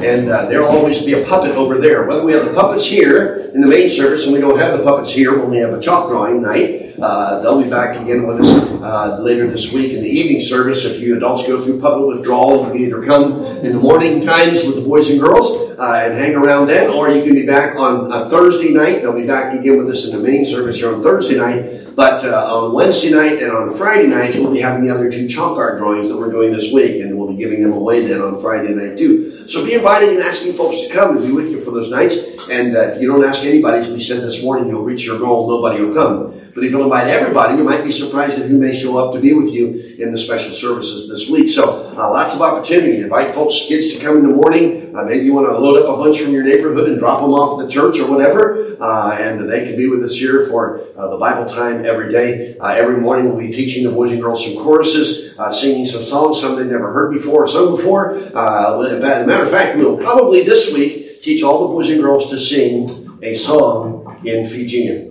And there'll always be a puppet over there. Whether we have the puppets here in the main service, and we don't have the puppets here when we have a chalk drawing night, they'll be back again with us later this week in the evening service. If you adults go through puppet withdrawal, you can either come in the morning times with the boys and girls and hang around then, or you can be back on Thursday night. They'll be back again with us in the main service here on Thursday night. But on Wednesday night and on Friday nights, we'll be having the other two chalk art drawings that we're doing this week, and we'll be giving them away then on Friday night too. So be inviting and asking folks to come and be with you for those nights. And if you don't ask anybody, as we said this morning, you'll reach your goal, nobody will come. But if you'll invite everybody, you might be surprised at who may show up to be with you in the special services this week. So lots of opportunity. Invite folks, kids to come in the morning. Maybe you want to load up a bunch from your neighborhood and drop them off at the church or whatever. And they can be with us here for the Bible time every day. Every morning we'll be teaching the boys and girls some choruses, singing some songs, some they've never heard before or sung before. As a matter of fact, we'll probably this week teach all the boys and girls to sing a song in Fijian.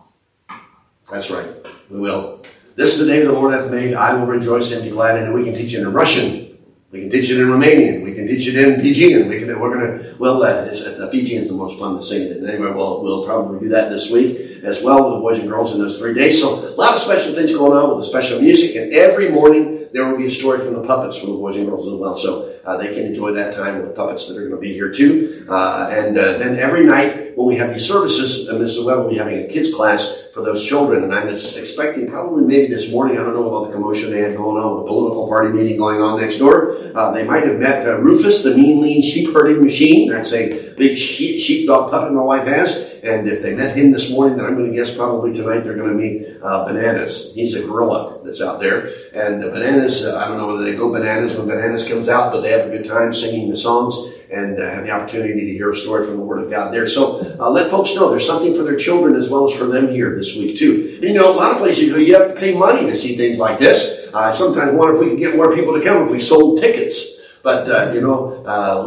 That's right, we will. This is the day the Lord hath made. I will rejoice and be glad in it. We can teach it in Russian. We can teach it in Romanian. We can teach it in Fijian. Fijian is the most fun to sing it in. Anyway, we'll probably do that this week as well with the boys and girls in those 3 days. So a lot of special things going on with the special music. And every morning there will be a story from the puppets for the boys and girls as well. So they can enjoy that time with the puppets that are going to be here too. And then every night when we have these services, Mrs. Webb will be having a kids class for those children. And I'm expecting probably maybe this morning, I don't know, with all the commotion they had going on with the political party meeting going on next door. They might have met Rufus, the mean, lean sheep herding machine. That's a big sheepdog puppet my wife has. And if they met him this morning, then I'm going to guess probably tonight they're going to meet Bananas. He's a gorilla that's out there. And Bananas, I don't know whether they go bananas when Bananas comes out, but they have a good time singing the songs and have the opportunity to hear a story from the Word of God there. So let folks know there's something for their children as well as for them here this week too. And, a lot of places you have to pay money to see things like this. I sometimes wonder if we could get more people to come if we sold tickets. But we don't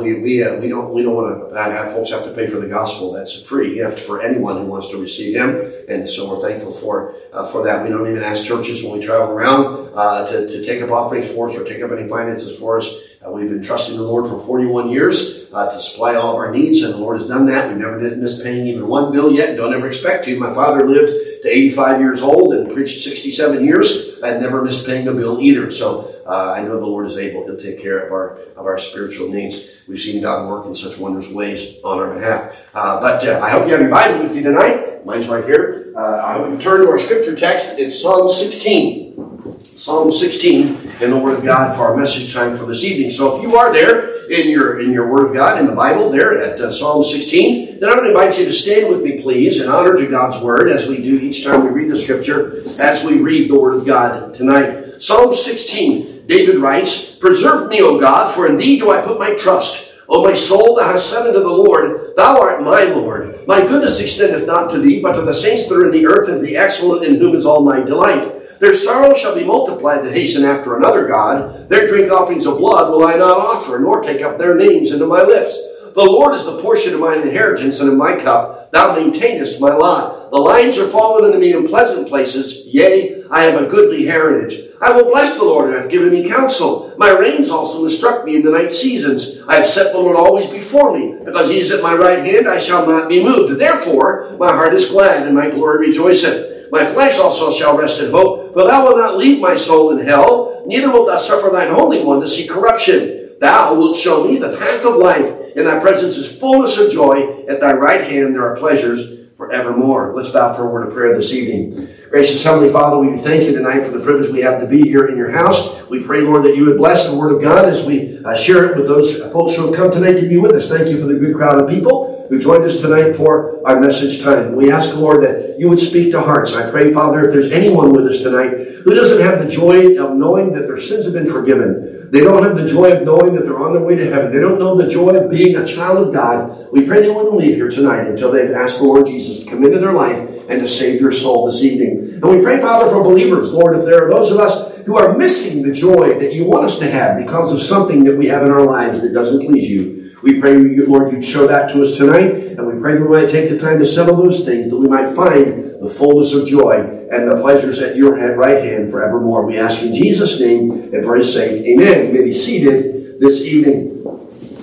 want to have folks have to pay for the gospel. That's a free gift for anyone who wants to receive Him, and so we're thankful for that. We don't even ask churches when we travel around to take up offerings for us or take up any finances for us. We've been trusting the Lord for 41 years to supply all of our needs, and the Lord has done that. We've never missed paying even one bill yet. Don't ever expect to. My father lived to 85 years old and preached 67 years. I never missed paying a bill either. So I know the Lord is able to take care of our spiritual needs. We've seen God work in such wondrous ways on our behalf. But I hope you have your Bible with you tonight. Mine's right here. I hope you turn to our scripture text. It's Psalm 16. Psalm 16 in the Word of God for our message time for this evening. So if you are there in your Word of God, in the Bible, there at Psalm 16, then I'm going to invite you to stand with me, please, in honor to God's Word, as we do each time we read the Scripture, as we read the Word of God tonight. Psalm 16, David writes, "Preserve me, O God, for in Thee do I put my trust. O my soul, Thou hast said unto the Lord, Thou art my Lord. My goodness extendeth not to Thee, but to the saints that are in the earth, and to the excellent in whom is all my delight. Their sorrow shall be multiplied that hasten after another God. Their drink offerings of blood will I not offer, nor take up their names into my lips. The Lord is the portion of mine inheritance, and in my cup Thou maintainest my lot. The lines are fallen unto me in pleasant places. Yea, I have a goodly heritage. I will bless the Lord who hath given me counsel. My reins also instruct me in the night seasons. I have set the Lord always before me. Because He is at my right hand, I shall not be moved. Therefore my heart is glad, and my glory rejoiceth. My flesh also shall rest in hope, for Thou wilt not leave my soul in hell, neither wilt Thou suffer Thine Holy One to see corruption. Thou wilt show me the path of life. In Thy presence is fullness of joy. At Thy right hand there are pleasures forevermore." Let's bow for a word of prayer this evening. Gracious Heavenly Father, we thank You tonight for the privilege we have to be here in Your house. We pray, Lord, that You would bless the Word of God as we share it with those folks who have come tonight to be with us. Thank You for the good crowd of people who joined us tonight for our message time. We ask, Lord, that You would speak to hearts. I pray, Father, if there's anyone with us tonight who doesn't have the joy of knowing that their sins have been forgiven, they don't have the joy of knowing that they're on their way to heaven, they don't know the joy of being a child of God, we pray they wouldn't leave here tonight until they've asked the Lord Jesus to come into their life and to save your soul this evening. And we pray, Father, for believers, Lord, if there are those of us who are missing the joy that You want us to have because of something that we have in our lives that doesn't please You, we pray, Lord, You'd show that to us tonight, and we pray that we might take the time to settle those things, that we might find the fullness of joy and the pleasures at Your right hand forevermore. We ask in Jesus' name and for His sake. Amen. You may be seated this evening.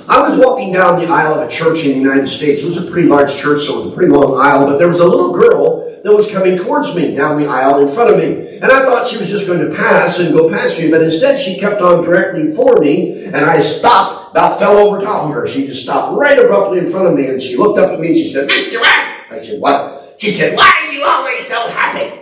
I was walking down the aisle of a church in the United States. It was a pretty large church, so it was a pretty long aisle, but there was a little girl that was coming towards me down the aisle in front of me. And I thought she was just going to pass and go past me, but instead she kept on directly for me, and I stopped, about fell over top of her. She just stopped right abruptly in front of me, and she looked up at me and she said, "Mr. Webb." I said, "What?" She said, "Why are you always so happy?"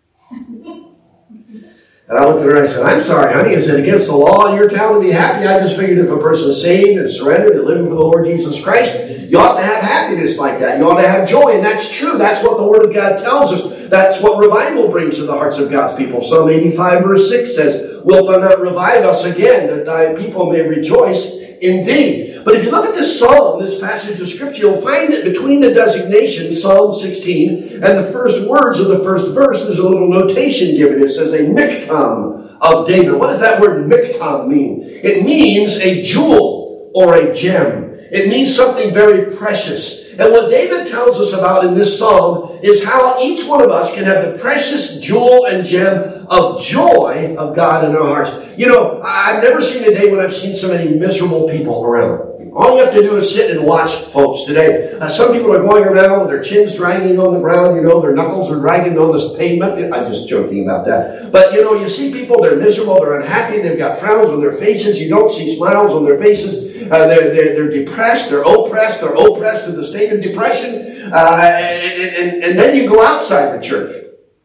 And I looked at her and I said, "I'm sorry, honey. Is it against the law in your town to be happy? I just figured if a person is saved and surrendered and living for the Lord Jesus Christ, you ought to have happiness like that. You ought to have joy." And that's true. That's what the Word of God tells us. That's what revival brings to the hearts of God's people. Psalm 85 verse 6 says, "Wilt thou not revive us again, that thy people may rejoice in thee?" But if you look at this psalm, this passage of Scripture, you'll find that between the designation, Psalm 16, and the first words of the first verse, there's a little notation given. It says a miktam of David. What does that word miktam mean? It means a jewel or a gem. It means something very precious. And what David tells us about in this psalm is how each one of us can have the precious jewel and gem of joy of God in our hearts. You know, I've never seen a day when I've seen so many miserable people around. All you have to do is sit and watch folks today. Some people are going around with their chins dragging on the ground, their knuckles are dragging on this pavement. I'm just joking about that. But, you see people, they're miserable, they're unhappy, they've got frowns on their faces. You don't see smiles on their faces. They're depressed, they're oppressed to the state of depression. And then you go outside the church.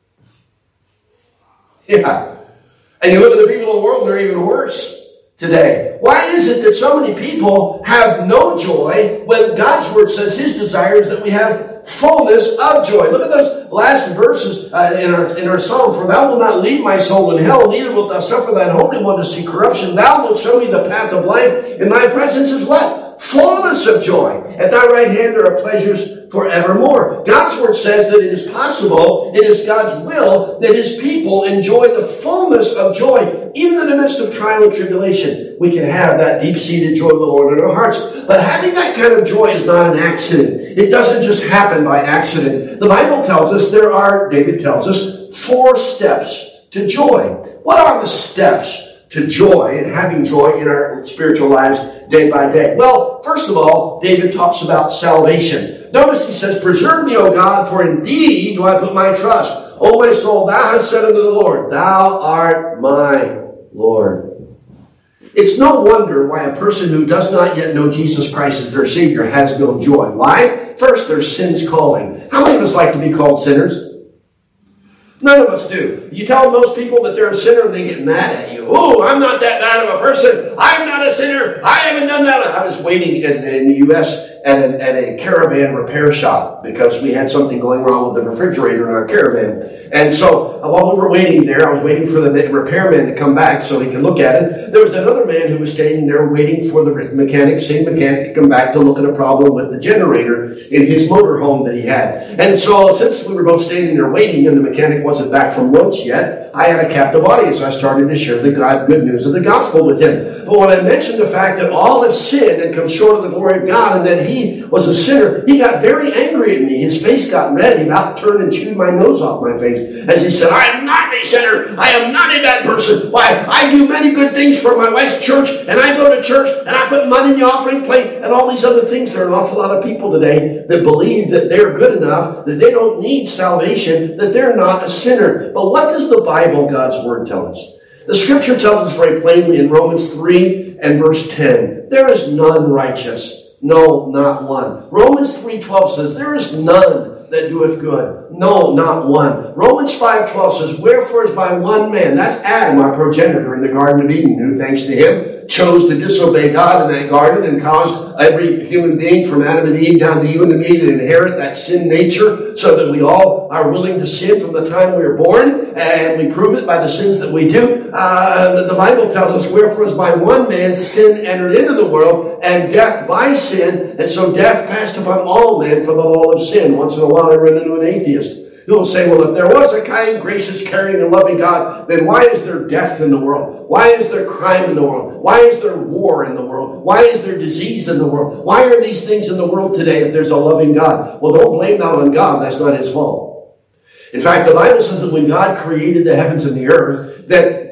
Yeah. And you look at the people in the world, they're even worse today. Why is it that so many people have no joy when God's Word says His desire is that we have fullness of joy? Look at those last verses in our psalm. "For thou wilt not leave my soul in hell, neither wilt thou suffer thine Holy One to see corruption. Thou wilt show me the path of life. In thy presence is" what? Fullness of joy. At thy right hand there are pleasures forevermore. God's Word says that it is possible, it is God's will, that His people enjoy the fullness of joy even in the midst of trial and tribulation. We can have that deep-seated joy of the Lord in our hearts. But having that kind of joy is not an accident. It doesn't just happen by accident. The Bible tells us David tells us, 4 steps to joy. What are the steps to joy and having joy in our spiritual lives day by day? Well, first of all, David talks about salvation. Notice he says, "Preserve me, O God, for in thee do I put my trust. O my soul, thou hast said unto the Lord, thou art my Lord." It's no wonder why a person who does not yet know Jesus Christ as their Savior has no joy. Why? First, there's sin's calling. How many of us like to be called sinners? None of us do. You tell most people that they're a sinner and they get mad at you. "Oh, I'm not that bad of a person. I'm not a sinner. I haven't done that." I was waiting in the U.S. at a caravan repair shop because we had something going wrong with the refrigerator in our caravan. And so while we were waiting there, I was waiting for the repairman to come back so he could look at it. There was another man who was standing there waiting for the same mechanic to come back to look at a problem with the generator in his motorhome that he had. And so since we were both standing there waiting and the mechanic wasn't back from lunch yet, I had a captive audience. I started to share the good news of the gospel with him. But when I mentioned the fact that all have sinned and come short of the glory of God and that he was a sinner, he got very angry at me. His face got red. He about turned and chewed my nose off my face as he said, "I am not a sinner. I am not a bad person. Why, I do many good things for my wife's church, and I go to church, and I put money in the offering plate, and all these other things." There are an awful lot of people today that believe that they're good enough, that they don't need salvation, that they're not a sinner. But what does the Bible, God's Word, tell us? The Scripture tells us very plainly in Romans 3 and verse 10, "There is none righteous, no, not one." Romans 3:12 says, "There is none that doeth good, no, not one." Romans 5:12 says, "Wherefore is by one man," that's Adam, our progenitor in the Garden of Eden, who, thanks to him, chose to disobey God in that garden and caused every human being from Adam and Eve down to you and to me to inherit that sin nature, so that we all are willing to sin from the time we were born, and we prove it by the sins that we do. The Bible tells us, "Wherefore is by one man sin entered into the world, and death by sin, and so death passed upon all men for the law of sin." Once in a while I run into an atheist who will say, "Well, if there was a kind, gracious, caring, and loving God, then why is there death in the world? Why is there crime in the world? Why is there war in the world? Why is there disease in the world? Why are these things in the world today if there's a loving God?" Well, don't blame that on God. That's not His fault. In fact, the Bible says that when God created the heavens and the earth, that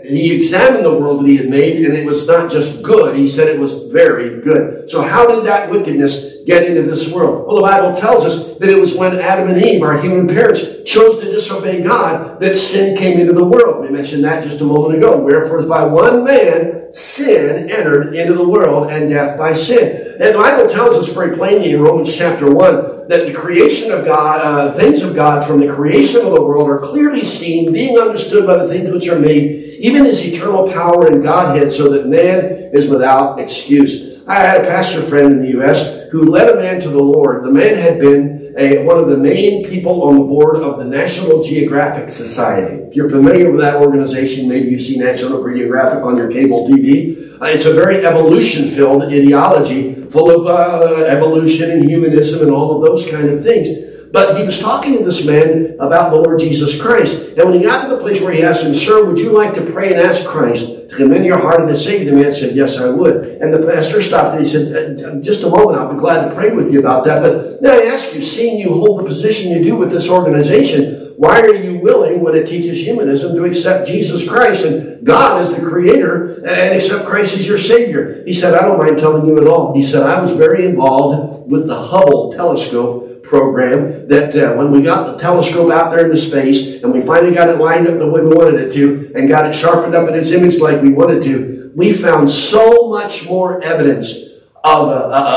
he examined the world that he had made, and it was not just good. He said it was very good. So how did that wickedness get into this world? Well, the Bible tells us that it was when Adam and Eve, our human parents, chose to disobey God that sin came into the world. We mentioned that just a moment ago. Wherefore, as by one man, sin entered into the world, and death by sin. And the Bible tells us very plainly in Romans chapter 1 that the creation of God, things of God from the creation of the world are clearly seen, being understood by the things which are made, even his eternal power and Godhead, so that man is without excuse. I had a pastor friend in the U.S. who led a man to the Lord. The man had been one of the main people on the board of the National Geographic Society. If you're familiar with that organization, maybe you see National Geographic on your cable TV. It's a very evolution-filled ideology, full of evolution and humanism and all of those kind of things. But he was talking to this man about the Lord Jesus Christ. And when he got to the place where he asked him, "Sir, would you like to pray and ask Christ to come into your heart and to save you?" The man said, "Yes, I would." And the pastor stopped and he said, "Just a moment, I'll be glad to pray with you about that. But now I ask you, seeing you hold the position you do with this organization, why are you willing, when it teaches humanism, to accept Jesus Christ and God as the creator and accept Christ as your Savior?" He said, "I don't mind telling you at all." He said, "I was very involved with the Hubble telescope program that when we got the telescope out there into space and we finally got it lined up the way we wanted it to and got it sharpened up in its image like we wanted to, we found so much more evidence of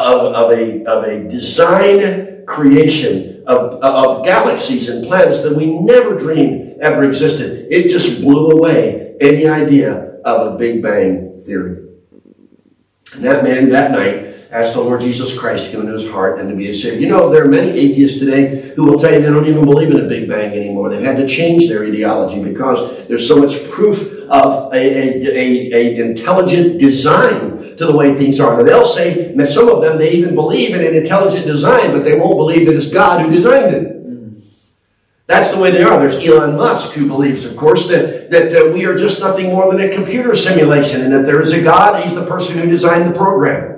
a design creation of galaxies and planets that we never dreamed ever existed. It just blew away any idea of a Big Bang theory." And that man that night asked the Lord Jesus Christ to come into his heart and to be his Savior. You know, there are many atheists today who will tell you they don't even believe in a Big Bang anymore. They've had to change their ideology because there's so much proof of a intelligent design to the way things are. Now, they'll say, that some of them, they even believe in an intelligent design, but they won't believe that it's God who designed it. That's the way they are. There's Elon Musk, who believes, of course, that we are just nothing more than a computer simulation, and that there is a God, he's the person who designed the program.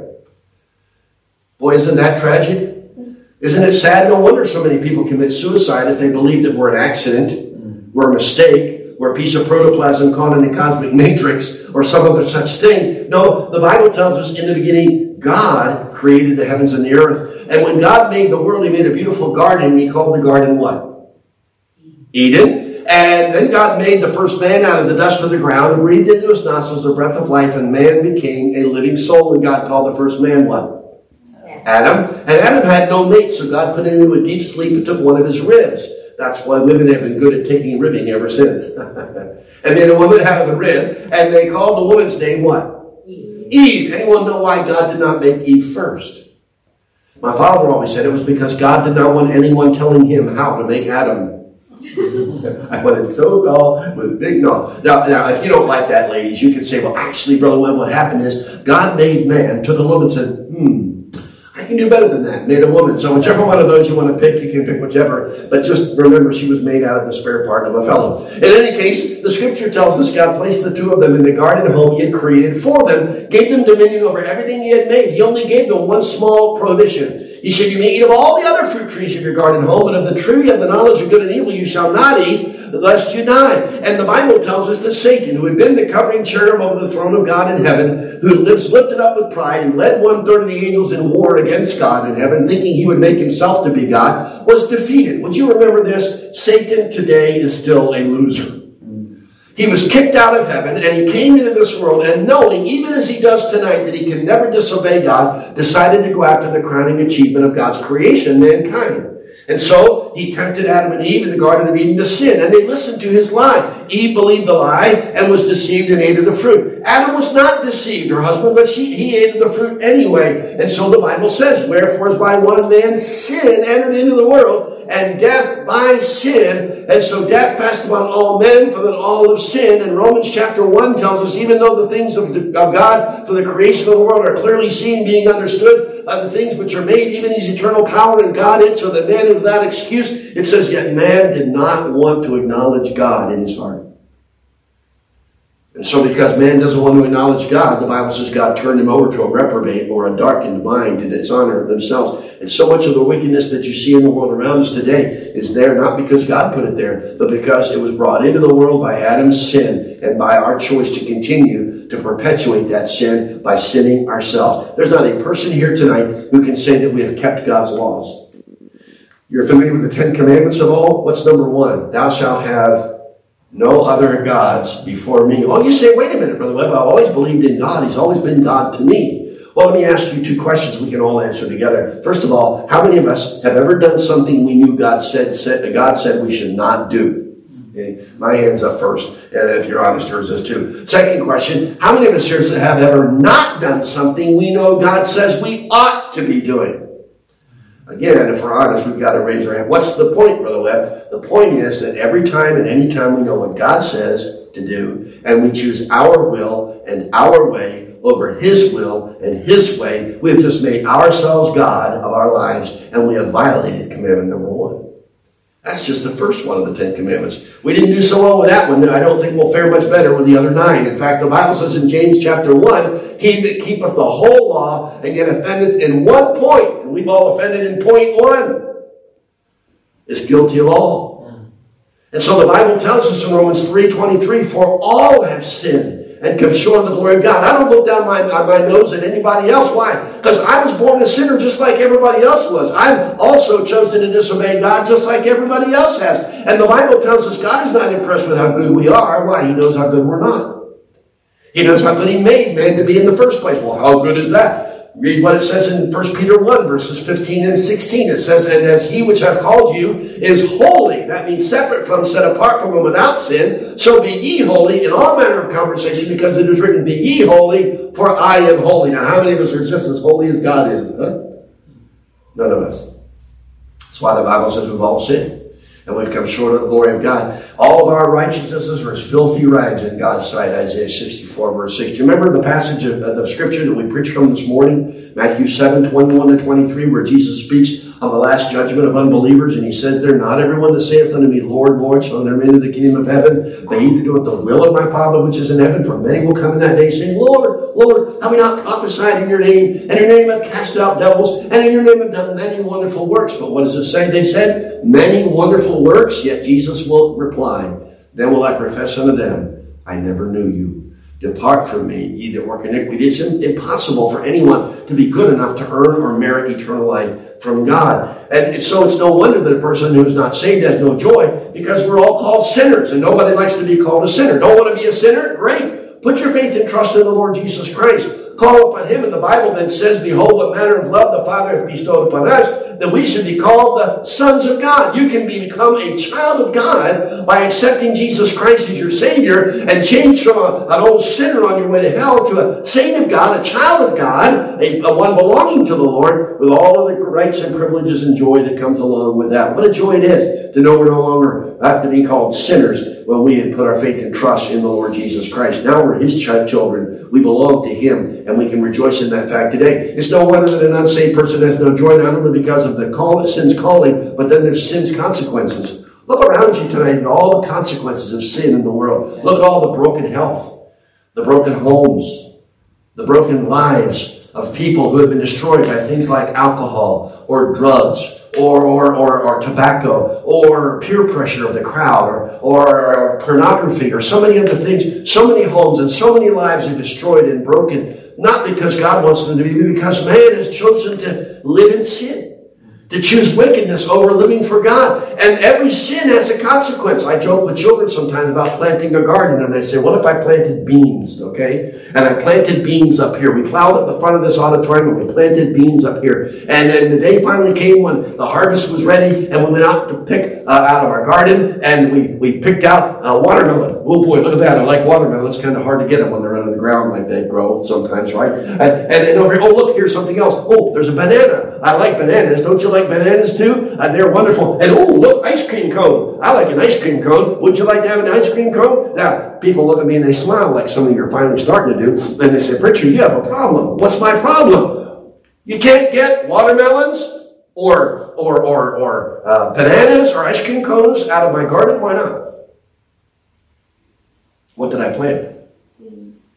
Boy, isn't that tragic? Isn't it sad? No wonder so many people commit suicide if they believe that we're an accident, we're a mistake, we're a piece of protoplasm caught in the cosmic matrix, or some other such thing. No, the Bible tells us in the beginning, God created the heavens and the earth. And when God made the world, he made a beautiful garden. He called the garden what? Eden. And then God made the first man out of the dust of the ground and breathed into his nostrils the breath of life, and man became a living soul. And God called the first man what? Adam. And Adam had no mate, so God put him into a deep sleep and took one of his ribs. That's why women have been good at taking ribbing ever since. And made a woman out of the rib, and they called the woman's name what? Eve. Anyone know why God did not make Eve first? My father always said it was because God did not want anyone telling him how to make Adam. I wanted so tall with big no. Now, if you don't like that, ladies, you can say, well, actually, Brother Webb, what happened is God made man, took a woman and said, I can do better than that. Made a woman. So whichever one of those you want to pick, you can pick whichever. But just remember, she was made out of the spare part of a fellow. In any case, the scripture tells us God placed the two of them in the garden home he had created for them, gave them dominion over everything he had made. He only gave them one small prohibition. He said, you may eat of all the other fruit trees of your garden home, but of the tree of the knowledge of good and evil you shall not eat, lest you die. And the Bible tells us that Satan, who had been the covering cherub over the throne of God in heaven, who lives lifted up with pride and led 1/3 of the angels in war against God in heaven, thinking he would make himself to be God, was defeated. Would you remember this? Satan today is still a loser. He was kicked out of heaven, and he came into this world, and knowing, even as he does tonight, that he can never disobey God, decided to go after the crowning achievement of God's creation, mankind. And so he tempted Adam and Eve in the Garden of Eden to sin, and they listened to his lie. Eve believed the lie and was deceived and ate of the fruit. Adam was not deceived, her husband, but he ate of the fruit anyway. And so the Bible says, wherefore as by one man sin entered into the world, and death by sin. And so death passed upon all men, for that all have sinned. And Romans chapter 1 tells us, even though the things of God for the creation of the world are clearly seen, being understood by the things which are made, even his eternal power and Godhead, so that man is without excuse, it says, yet man did not want to acknowledge God in his heart. And so because man doesn't want to acknowledge God, the Bible says God turned him over to a reprobate or a darkened mind to dishonor themselves. And so much of the wickedness that you see in the world around us today is there not because God put it there, but because it was brought into the world by Adam's sin and by our choice to continue to perpetuate that sin by sinning ourselves. There's not a person here tonight who can say that we have kept God's laws. You're familiar with the Ten Commandments of all? What's number 1? Thou shalt have no other gods before me. Oh, you say, wait a minute, Brother Webb, I've always believed in God. He's always been God to me. Well, let me ask you 2 questions we can all answer together. First of all, how many of us have ever done something we knew God said we should not do? Okay. My hand's up first, and if you're honest, yours is too. Second question, how many of us here have ever not done something we know God says we ought to be doing? Again, if we're honest, we've got to raise our hand. What's the point, Brother Webb? The point is that every time and any time we know what God says to do, and we choose our will and our way over His will and His way, we have just made ourselves God of our lives, and we have violated commandment number 1. That's just the first one of the 10 commandments. We didn't do so well with that one. I don't think we'll fare much better with the other 9. In fact, the Bible says in James chapter 1, he that keepeth the whole law and yet offendeth in one point, and we've all offended in point 1, is guilty of all. And so the Bible tells us in Romans 3:23, for all have sinned and come short of the glory of God. I don't look down my nose at anybody else. Why? Because I was born a sinner just like everybody else was. I've also chosen to disobey God just like everybody else has. And the Bible tells us God is not impressed with how good we are. Why? He knows how good we're not. He knows how good He made man to be in the first place. Well, how good is that? Read what it says in 1 Peter 1, verses 15 and 16. It says, and as He which hath called you is holy, that means separate from, set apart from, and without sin, so be ye holy in all manner of conversation, because it is written, be ye holy, for I am holy. Now, how many of us are just as holy as God is? Huh? None of us. That's why the Bible says we've all sinned, and we've come short of the glory of God. All of our righteousnesses are as filthy rags in God's sight, Isaiah 64, verse 6. Do you remember the passage of the scripture that we preached from this morning? Matthew 7, 21 to 23, where Jesus speaks of the last judgment of unbelievers, and He says, "There not everyone that saith unto me, Lord, Lord, shall enter into the kingdom of heaven, but he that doeth the will of my Father which is in heaven. For many will come in that day, saying, Lord, Lord, have we not prophesied in your name? And in your name hath cast out devils, and in your name have done many wonderful works." But what does it say? They said, many wonderful works, yet Jesus will reply, "Then will I profess unto them, I never knew you. Depart from me, ye that work iniquity." It's impossible for anyone to be good enough to earn or merit eternal life from God. And so it's no wonder that a person who is not saved has no joy, because we're all called sinners, and nobody likes to be called a sinner. Don't want to be a sinner? Great. Put your faith and trust in the Lord Jesus Christ. Call upon Him. And the Bible then says, "Behold, what manner of love the Father hath bestowed upon us, that we should be called the sons of God." You can become a child of God by accepting Jesus Christ as your Savior, and change from an old sinner on your way to hell to a saint of God, a child of God, a one belonging to the Lord, with all of the rights and privileges and joy that comes along with that. What a joy it is to know we're no longer have to be called sinners when we had put our faith and trust in the Lord Jesus Christ. Now we're His children. We belong to Him, and we can rejoice in that fact today. It's no wonder that an unsaved person has no joy, not only because of the sin's calling, but then there's sin's consequences. Look around you tonight at all the consequences of sin in the world. Look at all the broken health, the broken homes, the broken lives of people who have been destroyed by things like alcohol or drugs or tobacco or peer pressure of the crowd or pornography or so many other things. So many homes and so many lives are destroyed and broken, not because God wants them to be, but because man has chosen to live in sin, to choose wickedness over living for God. And every sin has a consequence. I joke with children sometimes about planting a garden, and I say, what if I planted beans, okay? And I planted beans up here. We plowed up the front of this auditorium, and we planted beans up here. And then the day finally came when the harvest was ready, and we went out to pick out of our garden, and we picked out a watermelon. Oh boy, look at that. I like watermelon. It's kind of hard to get them when they're under the ground like they grow sometimes, right? And over here, oh, look, here's something else. Oh, there's a banana. I like bananas. Don't you like bananas too? They're wonderful. And oh, look, ice cream cone. I like an ice cream cone. Would you like to have an ice cream cone? Now, people look at me and they smile like some of you are finally starting to do. And they say, "Preacher, you have a problem." What's my problem? You can't get watermelons or bananas or ice cream cones out of my garden? Why not? What did I plant?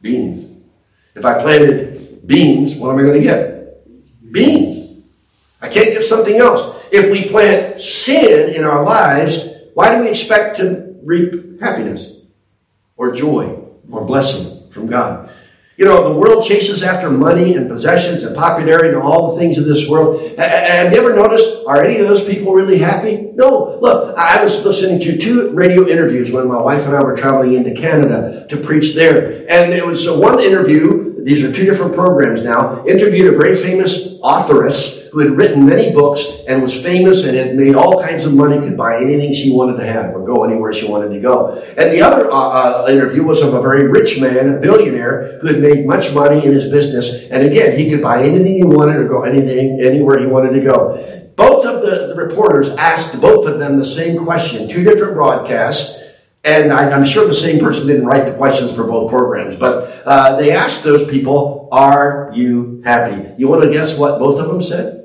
Beans. If I planted beans, what am I going to get? Beans. I can't get something else. If we plant sin in our lives, why do we expect to reap happiness or joy or blessing from God? You know, the world chases after money and possessions and popularity and all the things of this world. Have you ever noticed, are any of those people really happy? No. Look, I was listening to 2 radio interviews when my wife and I were traveling into Canada to preach there. And it was one interview, these are 2 different programs now, interviewed a very famous authoress who had written many books and was famous and had made all kinds of money, could buy anything she wanted to have or go anywhere she wanted to go. And the other interview was of a very rich man, a billionaire, who had made much money in his business. And again, he could buy anything he wanted or go anywhere he wanted to go. Both of the reporters asked both of them the same question, 2 different broadcasts. And I'm sure the same person didn't write the questions for both programs, but they asked those people, are you happy? You want to guess what both of them said?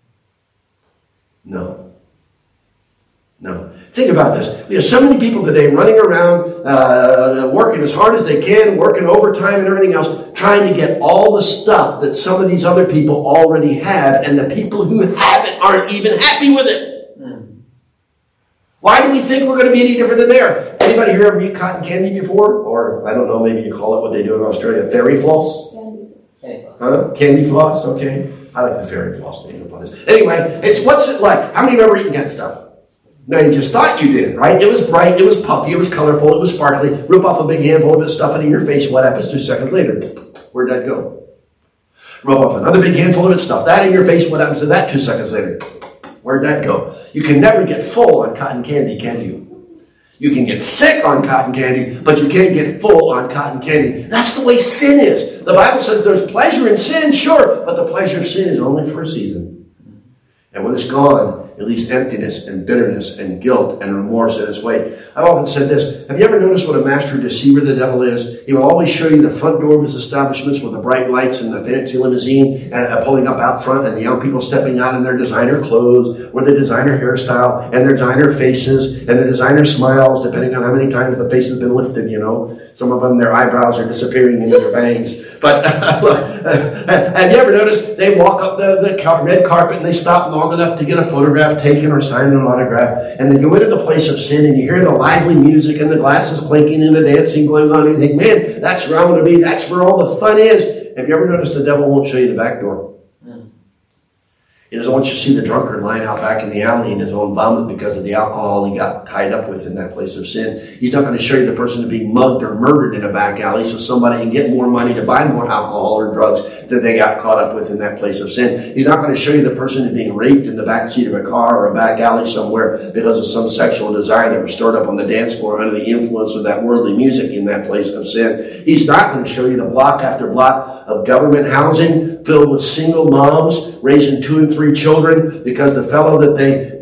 No. Think about this. We have so many people today running around, working as hard as they can, working overtime and everything else, trying to get all the stuff that some of these other people already have, and the people who have it aren't even happy with it. Why do we think we're going to be any different than they are? Anybody here ever eat cotton candy before? Or, I don't know, maybe you call it what they do in Australia, fairy floss? Candy floss. Huh? Candy floss, okay. I like the fairy floss name. Anyway, what's it like? How many remember eating that stuff? No, you just thought you did, right? It was bright, it was puffy, it was colorful, it was sparkly. Rip off a big handful of it, stuff it in your face. What happens 2 seconds later? Where'd that go? Rub off another big handful of it, stuff that in your face. What happens to that 2 seconds later? Where'd that go? You can never get full on cotton candy, can you? You can get sick on cotton candy, but you can't get full on cotton candy. That's the way sin is. The Bible says there's pleasure in sin, sure, but the pleasure of sin is only for a season. And when it's gone, it leaves emptiness and bitterness and guilt and remorse in its wake. I've often said this. Have you ever noticed what a master deceiver the devil is? He will always show you the front door of his establishments with the bright lights and the fancy limousine and pulling up out front and the young people stepping out in their designer clothes or their designer hairstyle and their designer faces and their designer smiles, depending on how many times the face has been lifted, you know. Some of them, their eyebrows are disappearing into their bangs. But look, have you ever noticed they walk up the red carpet and they stop long enough to get a photograph taken or sign an autograph, and then you go into the place of sin and you hear the lively music and the glasses clinking and the dancing going on, and you think, man, that's where I want to be. That's where all the fun is. Have you ever noticed the devil won't show you the back door? He doesn't want you to see the drunkard lying out back in the alley in his own vomit because of the alcohol he got tied up with in that place of sin. He's not going to show you the person to be mugged or murdered in a back alley so somebody can get more money to buy more alcohol or drugs that they got caught up with in that place of sin. He's not going to show you the person who's being raped in the back seat of a car or a back alley somewhere because of some sexual desire that was stored up on the dance floor under the influence of that worldly music in that place of sin. He's not going to show you the block after block of government housing filled with single moms raising 2 and 3 children because the fellow that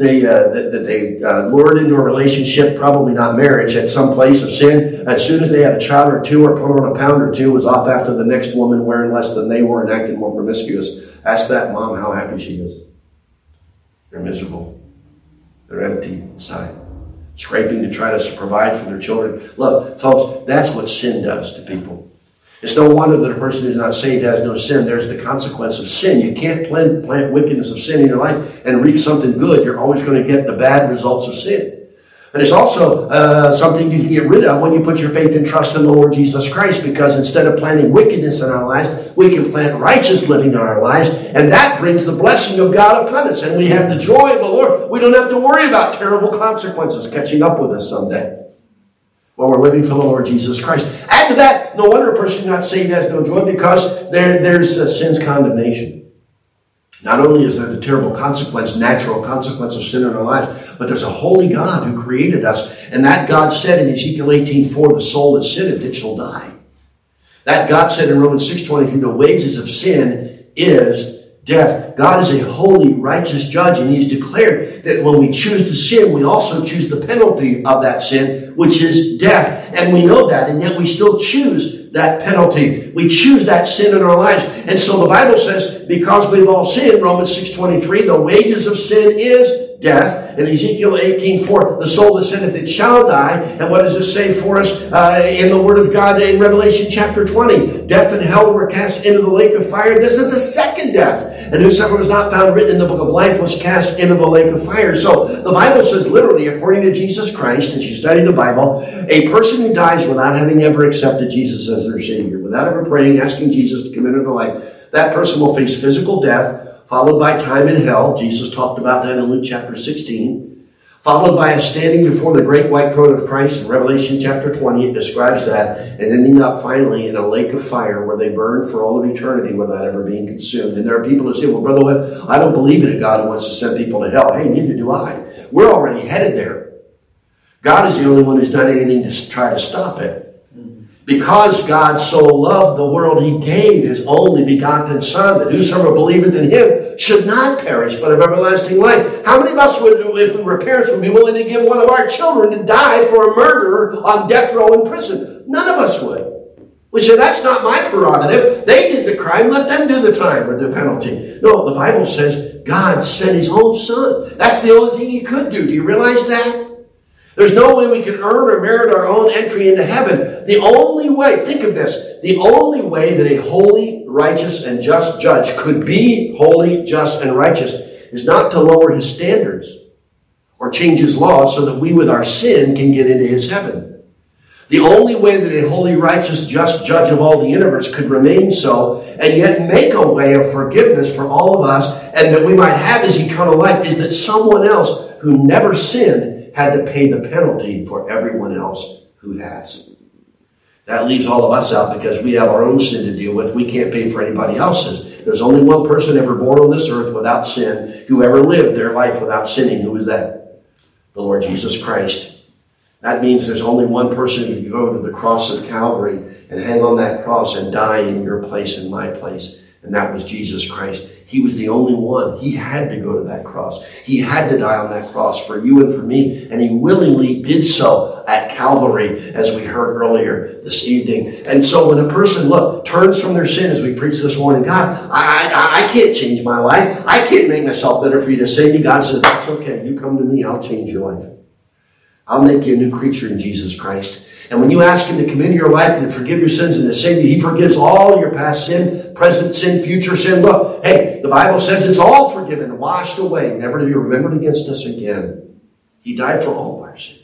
they lured into a relationship, probably not marriage, at some place of sin, as soon as they had a child or 2 or put on a pound or 2, was off after the next woman wearing less than they were and acting more promiscuous. Ask that mom how happy she is. They're miserable. They're empty inside, scraping to try to provide for their children. Look, folks, that's what sin does to people. It's no wonder that a person who's not saved has no sin. There's the consequence of sin. You can't plant wickedness of sin in your life and reap something good. You're always going to get the bad results of sin. And it's also something you can get rid of when you put your faith and trust in the Lord Jesus Christ, because instead of planting wickedness in our lives, we can plant righteous living in our lives, and that brings the blessing of God upon us. And we have the joy of the Lord. We don't have to worry about terrible consequences catching up with us someday when we're living for the Lord Jesus Christ. Add to that, no wonder a person not saved has no joy, because there's sin's condemnation. Not only is there the terrible consequence, natural consequence of sin in our lives, but there's a holy God who created us. And that God said in Ezekiel 18:4, the soul that sinneth, it shall die. That God said in Romans 6:23, the wages of sin is death. God is a holy, righteous judge, and he's declared that when we choose to sin, we also choose the penalty of that sin, which is death. And we know that, and yet we still choose that penalty. We choose that sin in our lives. And so the Bible says, because we've all sinned, Romans 6:23, the wages of sin is death. In Ezekiel 18:4, the soul that sinneth, it shall die. And what does it say for us in the Word of God in Revelation chapter 20? Death and hell were cast into the lake of fire. This is the second death. And whosoever was not found written in the book of life was cast into the lake of fire. So the Bible says literally, according to Jesus Christ, as you study the Bible, a person who dies without having ever accepted Jesus as their Savior, without ever praying, asking Jesus to come into their life, that person will face physical death, followed by time in hell. Jesus talked about that in Luke chapter 16. Followed by a standing before the great white throne of Christ in Revelation chapter 20. It describes that. And ending up finally in a lake of fire where they burn for all of eternity without ever being consumed. And there are people who say, well, Brother Webb, I don't believe in a God who wants to send people to hell. Hey, neither do I. We're already headed there. God is the only one who's done anything to try to stop it. Because God so loved the world, he gave his only begotten Son, that whosoever believeth in him should not perish, but have everlasting life. How many of us would, if we were parents, would be willing to give one of our children to die for a murderer on death row in prison? None of us would. We say, that's not my prerogative. They did the crime. Let them do the time or the penalty. No, the Bible says God sent his own Son. That's the only thing he could do. Do you realize that? There's no way we can earn or merit our own entry into heaven. The only way, think of this, the only way that a holy, righteous, and just judge could be holy, just, and righteous is not to lower his standards or change his laws so that we with our sin can get into his heaven. The only way that a holy, righteous, just judge of all the universe could remain so and yet make a way of forgiveness for all of us and that we might have his eternal life is that someone else who never sinned had to pay the penalty for everyone else who has. That leaves all of us out because we have our own sin to deal with. We can't pay for anybody else's. There's only one person ever born on this earth without sin who ever lived their life without sinning. Who is that? The Lord Jesus Christ. That means there's only one person who can go to the cross of Calvary and hang on that cross and die in your place and my place. And that was Jesus Christ. He was the only one. He had to go to that cross. He had to die on that cross for you and for me. And he willingly did so at Calvary, as we heard earlier this evening. And so when a person, turns from their sin, as we preached this morning, God, I can't change my life. I can't make myself better for you to save me. God says, that's okay. You come to me. I'll change your life. I'll make you a new creature in Jesus Christ. And when you ask him to come into your life and to forgive your sins and to save you, he forgives all your past sin, present sin, future sin. Look, hey, the Bible says it's all forgiven, washed away, never to be remembered against us again. He died for all our sin.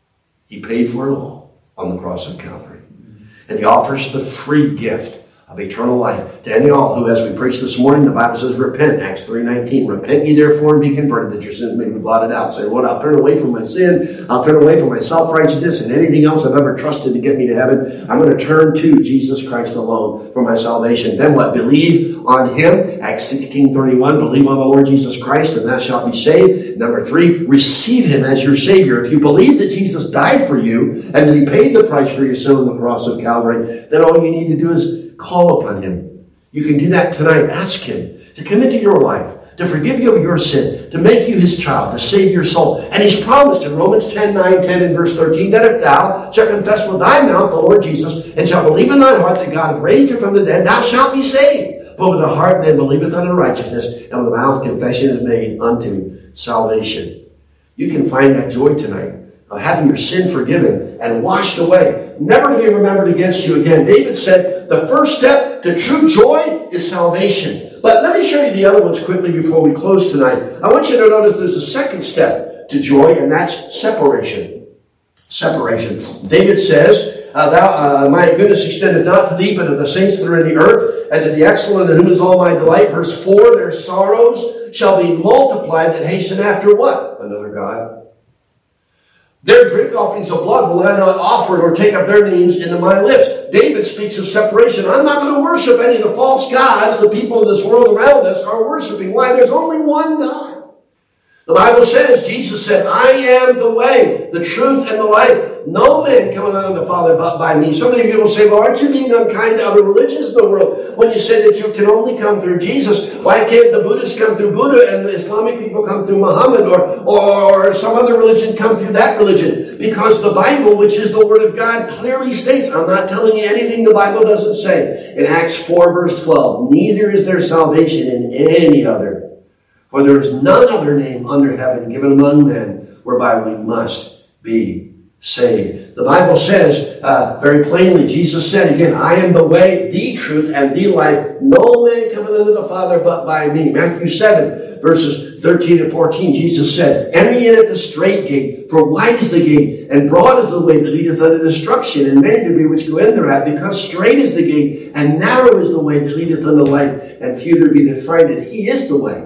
He paid for it all on the cross of Calvary. And he offers the free gift of eternal life to any all who, as we preached this morning, the Bible says, repent, Acts 3:19. Repent ye therefore and be converted, that your sins may be blotted out. Say, Lord, I'll turn away from my sin. I'll turn away from my self-righteousness and anything else I've ever trusted to get me to heaven. I'm going to turn to Jesus Christ alone for my salvation. Then what? Believe on him. Acts 16:31. Believe on the Lord Jesus Christ and thou shalt be saved. Number 3, receive him as your Savior. If you believe that Jesus died for you and that he paid the price for your sin on the cross of Calvary, then all you need to do is call upon him. You can do that tonight. Ask him to come into your life, to forgive you of your sin, to make you his child, to save your soul. And he's promised in Romans 10:9, 10 and verse 13, that if thou shalt confess with thy mouth the Lord Jesus, and shalt believe in thine heart that God hath raised him from the dead, thou shalt be saved. For with the heart man believeth unto righteousness, and with the mouth confession is made unto salvation. You can find that joy tonight of having your sin forgiven and washed away, never to be remembered against you again. David said the first step to true joy is salvation. But let me show you the other ones quickly before we close tonight. I want you to notice there's a second step to joy, and that's separation. Separation. David says, my goodness extendeth not to thee, but to the saints that are in the earth, and to the excellent in whom is all my delight. Verse 4, their sorrows shall be multiplied that hasten after what? Another God. Their drink offerings of blood will I not offer or take up their names into my lips. David speaks of separation. I'm not going to worship any of the false gods the people of this world around us are worshiping. Why? There's only one God. The Bible says, Jesus said, I am the way, the truth, and the life. No man cometh unto the Father but by me. So many people say, well, aren't you being unkind to other religions in the world when you say that you can only come through Jesus? Why can't the Buddhists come through Buddha and the Islamic people come through Muhammad or some other religion come through that religion? Because the Bible, which is the Word of God, clearly states, I'm not telling you anything the Bible doesn't say. In Acts 4 verse 12, neither is there salvation in any other. For there is none other name under heaven given among men whereby we must be saved. The Bible says very plainly, Jesus said again, I am the way, the truth, and the life. No man cometh unto the Father but by me. Matthew 7 verses 13 and 14, Jesus said, enter ye in at the strait gate, for wide is the gate, and broad is the way that leadeth unto destruction, and many there be which go in thereat, because strait is the gate, and narrow is the way that leadeth unto life, and few there be that find it. He is the way.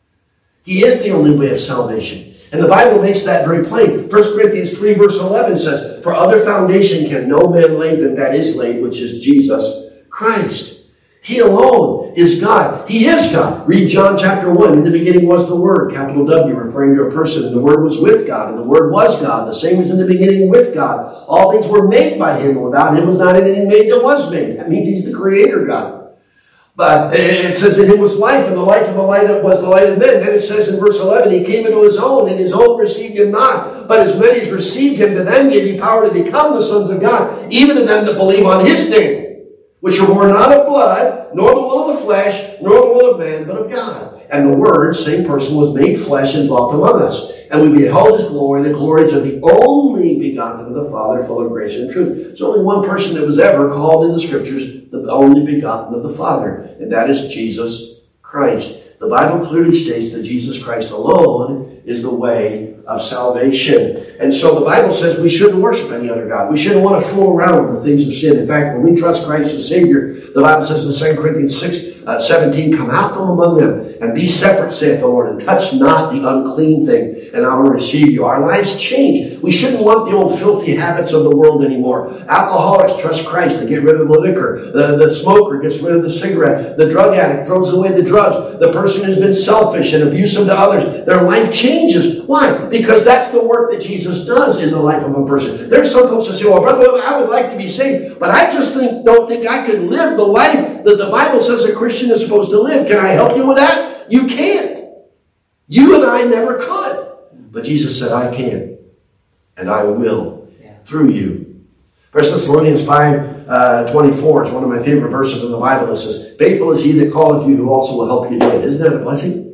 He is the only way of salvation. And the Bible makes that very plain. 1 Corinthians 3 verse 11 says, for other foundation can no man lay than that is laid, which is Jesus Christ. He alone is God. He is God. Read John chapter 1. In the beginning was the Word, capital W, referring to a person. And the Word was with God, and the Word was God. The same was in the beginning with God. All things were made by Him. Without Him was not anything made that was made. That means He's the Creator God. But it says in Him was life, and the life of the light was the light of men. Then it says in verse 11, He came into His own, and His own received Him not. But as many as received Him, to them gave He power to become the sons of God, even to them that believe on His name, which are born not of blood, nor the will of the flesh, nor the will of man, but of God. And the Word, same person, was made flesh and dwelt among us. And we beheld His glory, the glories of the only begotten of the Father, full of grace and truth. There's only one person that was ever called in the Scriptures the only begotten of the Father, and that is Jesus Christ. The Bible clearly states that Jesus Christ alone is the way of salvation. And so the Bible says we shouldn't worship any other God. We shouldn't want to fool around with the things of sin. In fact, when we trust Christ as Savior, the Bible says in 2 Corinthians 6:17, come out from among them and be separate, saith the Lord, and touch not the unclean thing, and I will receive you. Our lives change. We shouldn't want the old filthy habits of the world anymore. Alcoholics trust Christ to get rid of the liquor. The smoker gets rid of the cigarette. The drug addict throws away the drugs. The person who's been selfish and abusive to others, their life changes. Why? Because that's the work that Jesus does in the life of a person. There's some folks that say, well, brother, I would like to be saved, but I just don't think I could live the life that the Bible says a Christian is supposed to live. Can I help you with that? You can't. You and I never could. But Jesus said, I can, and I will through you. 1 Thessalonians 5:24 is one of my favorite verses in the Bible. It says, faithful is He that calleth you, who also will help you do it. Isn't that a blessing?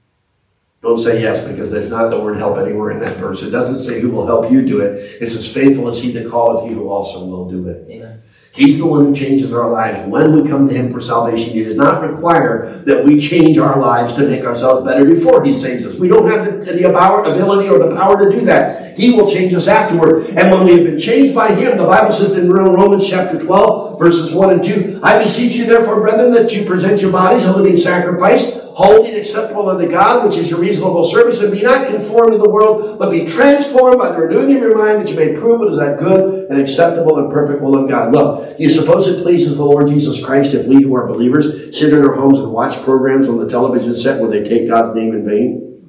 Don't say yes, because there's not the word help anywhere in that verse. It doesn't say who will help you do it. It says, faithful is He that calleth you, who also will do it. Amen. He's the one who changes our lives. When we come to Him for salvation, He does not require that we change our lives to make ourselves better before He saves us. We don't have the ability or the power to do that. He will change us afterward. And when we have been changed by Him, the Bible says in Romans chapter 12, verses 1 and 2, I beseech you therefore, brethren, that you present your bodies a living sacrifice, holy and acceptable unto God, which is your reasonable service, and be not conformed to the world, but be transformed by the renewing of your mind, that you may prove what is that good and acceptable and perfect will of God. Look, do you suppose it pleases the Lord Jesus Christ if we who are believers sit in our homes and watch programs on the television set where they take God's name in vain?